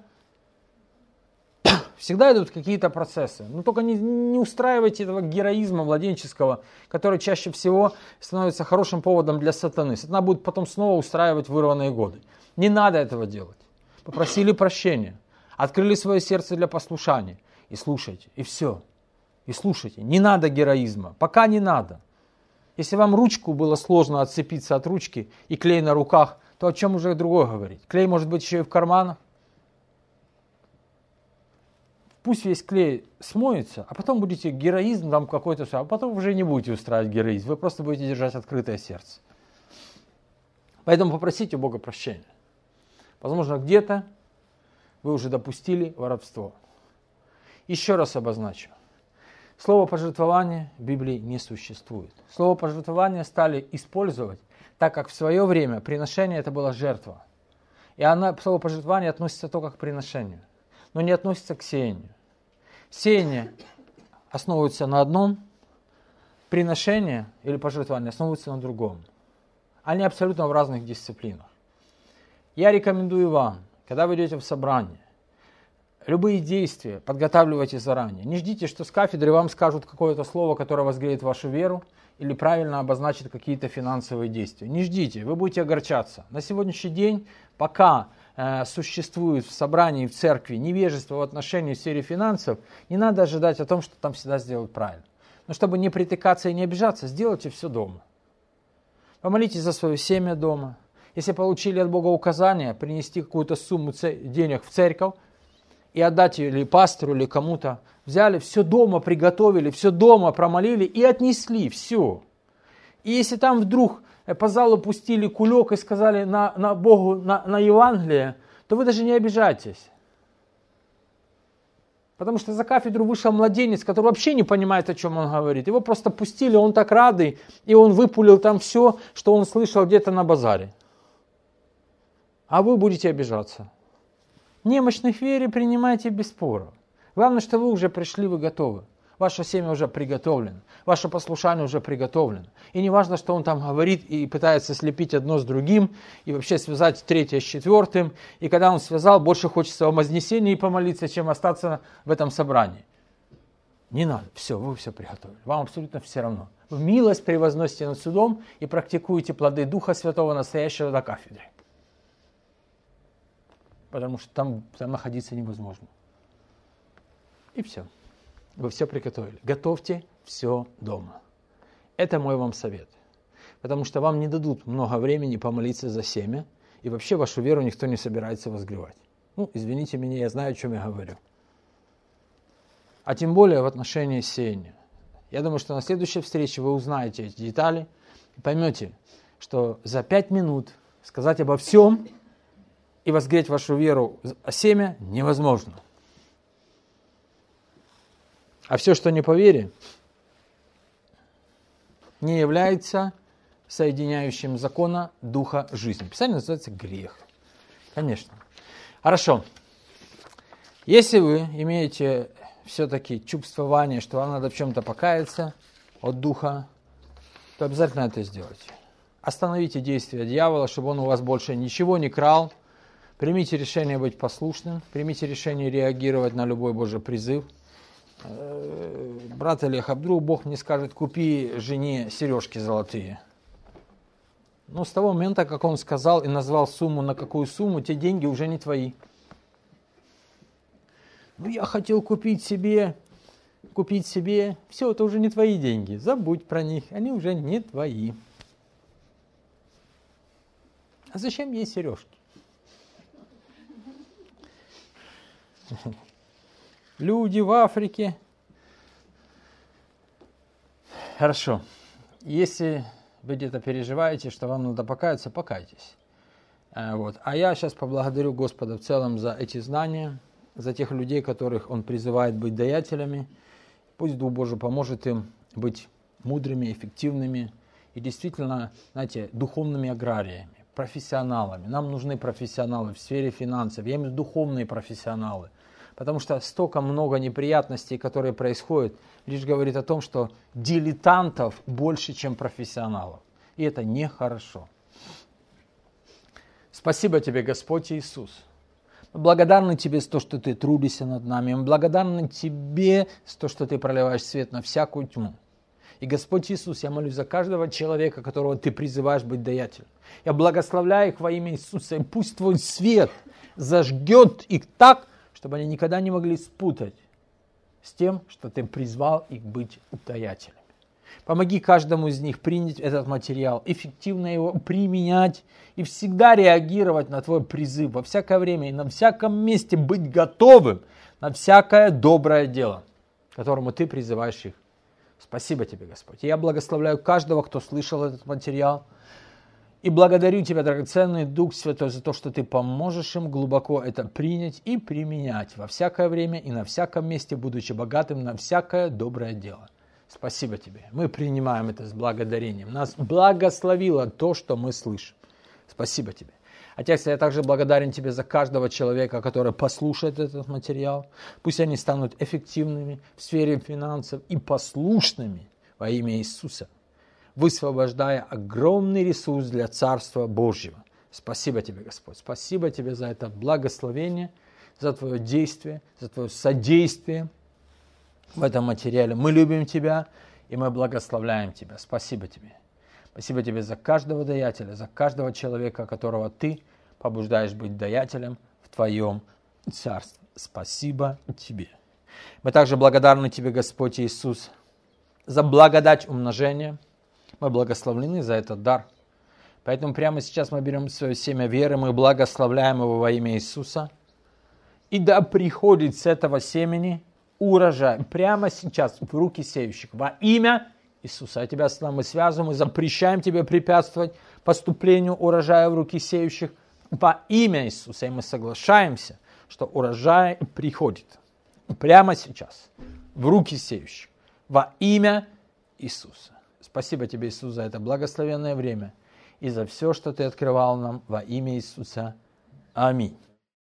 Всегда идут какие-то процессы. Но только не устраивайте этого героизма младенческого, который чаще всего становится хорошим поводом для сатаны. Сатана будет потом снова устраивать вырванные годы. Не надо этого делать. Попросили прощения, открыли свое сердце для послушания. и слушайте, и все. И слушайте. Не надо героизма. Пока не надо. Если вам ручку было сложно отцепиться от ручки и клей на руках, то о чем уже другое говорить? Клей может быть еще и в карманах. Пусть весь клей смоется, а потом будете героизм там какой-то, а потом уже не будете устраивать героизм, вы просто будете держать открытое сердце. Поэтому попросите у Бога прощения. Возможно, где-то вы уже допустили воровство. Еще раз обозначу. Слово пожертвование в Библии не существует. Слово пожертвование стали использовать, так как в свое время приношение это была жертва. И слово пожертвование относится только к приношению, но не относится к сеянию. Сеяние основывается на одном, приношение или пожертвование основывается на другом. Они абсолютно в разных дисциплинах. Я рекомендую вам, когда вы идете в собрание, любые действия подготавливайте заранее. Не ждите, что с кафедры вам скажут какое-то слово, которое возгреет вашу веру или правильно обозначит какие-то финансовые действия. Не ждите, вы будете огорчаться. На сегодняшний день, пока существует в собрании, в церкви невежество в отношении в сфере финансов, не надо ожидать о том, что там всегда сделают правильно. Но чтобы не притыкаться и не обижаться, сделайте все дома. Помолитесь за свое семя дома. Если получили от Бога указание принести какую-то сумму денег в церковь и отдать ее или пастору, или кому-то, взяли, все дома приготовили, все дома промолили и отнесли, все. И если там вдруг по залу пустили кулек и сказали на Богу, на Евангелие, то вы даже не обижайтесь. Потому что за кафедру вышел младенец, который вообще не понимает, о чем он говорит. Его просто пустили, он так радый, и он выпулил там все, что он слышал где-то на базаре. А вы будете обижаться. Немощных в вере принимайте без спора. Главное, что вы уже пришли, вы готовы. Ваше семя уже приготовлено, ваше послушание уже приготовлено. И не важно, что он там говорит и пытается слепить одно с другим, и вообще связать третье с четвертым. И когда он связал, больше хочется о вознесении помолиться, чем остаться в этом собрании. Не надо, все, вы все приготовили. Вам абсолютно все равно. Вы милость превозносите над судом и практикуете плоды Духа Святого настоящего на кафедре. Потому что там находиться невозможно. И все. Вы все приготовили. Готовьте все дома. Это мой вам совет. Потому что вам не дадут много времени помолиться за семя. И вообще вашу веру никто не собирается возгревать. Извините меня, я знаю, о чем я говорю. А тем более в отношении сеяния. Я думаю, что на следующей встрече вы узнаете эти детали. И поймете, что за 5 минут сказать обо всем и возгреть вашу веру о семя невозможно. А все, что не по вере, не является соединяющим закона духа жизни. Писание называется грех. Конечно. Хорошо. Если вы имеете все-таки чувствование, что вам надо в чем-то покаяться от духа, то обязательно это сделайте. Остановите действия дьявола, чтобы он у вас больше ничего не крал. Примите решение быть послушным. Примите решение реагировать на любой Божий призыв. Брат Олег, а вдруг Бог мне скажет, купи жене сережки золотые. С того момента, как он сказал и назвал сумму, на какую сумму, те деньги уже не твои. Я хотел купить себе, все, это уже не твои деньги. Забудь про них, они уже не твои. А зачем ей сережки? Люди в Африке. Хорошо. Если вы где-то переживаете, что вам надо покаяться, покайтесь. А я сейчас поблагодарю Господа в целом за эти знания, за тех людей, которых Он призывает быть даятелями. Пусть Дух Божий поможет им быть мудрыми, эффективными и действительно, духовными аграриями, профессионалами. Нам нужны профессионалы в сфере финансов. Я имею в виду духовные профессионалы. Потому что столько много неприятностей, которые происходят, лишь говорит о том, что дилетантов больше, чем профессионалов. И это нехорошо. Спасибо тебе, Господь Иисус. Мы благодарны тебе за то, что ты трудишься над нами. Мы благодарны тебе за то, что ты проливаешь свет на всякую тьму. И, Господь Иисус, я молюсь за каждого человека, которого ты призываешь быть даятелем. Я благословляю их во имя Иисуса. И пусть твой свет зажгет их так, чтобы они никогда не могли спутать с тем, что Ты призвал их быть даятелями. Помоги каждому из них принять этот материал, эффективно его применять и всегда реагировать на Твой призыв во всякое время и на всяком месте быть готовым на всякое доброе дело, к которому Ты призываешь их. Спасибо Тебе, Господь. Я благословляю каждого, кто слышал этот материал. И благодарю Тебя, драгоценный Дух Святой, за то, что Ты поможешь им глубоко это принять и применять во всякое время и на всяком месте, будучи богатым на всякое доброе дело. Спасибо Тебе. Мы принимаем это с благодарением. Нас благословило то, что мы слышим. Спасибо Тебе. Отец, я также благодарен Тебе за каждого человека, который послушает этот материал. Пусть они станут эффективными в сфере финансов и послушными во имя Иисуса, высвобождая огромный ресурс для Царства Божьего. Спасибо Тебе, Господь. Спасибо Тебе за это благословение, за Твое действие, за Твое содействие в этом материале. Мы любим Тебя и мы благословляем Тебя. Спасибо Тебе. Спасибо Тебе за каждого даятеля, за каждого человека, которого Ты побуждаешь быть даятелем в Твоем Царстве. Спасибо Тебе. Мы также благодарны Тебе, Господь Иисус, за благодать умножения. Мы благословлены за этот дар. Поэтому прямо сейчас мы берем свое семя веры, мы благословляем его во имя Иисуса. И да приходит с этого семени урожай прямо сейчас в руки сеющих во имя Иисуса. Я тебя с нами связываем, мы запрещаем тебе препятствовать поступлению урожая в руки сеющих во имя Иисуса. И мы соглашаемся, что урожай приходит прямо сейчас в руки сеющих во имя Иисуса. Спасибо тебе, Иисус, за это благословенное время и за все, что ты открывал нам во имя Иисуса. Аминь.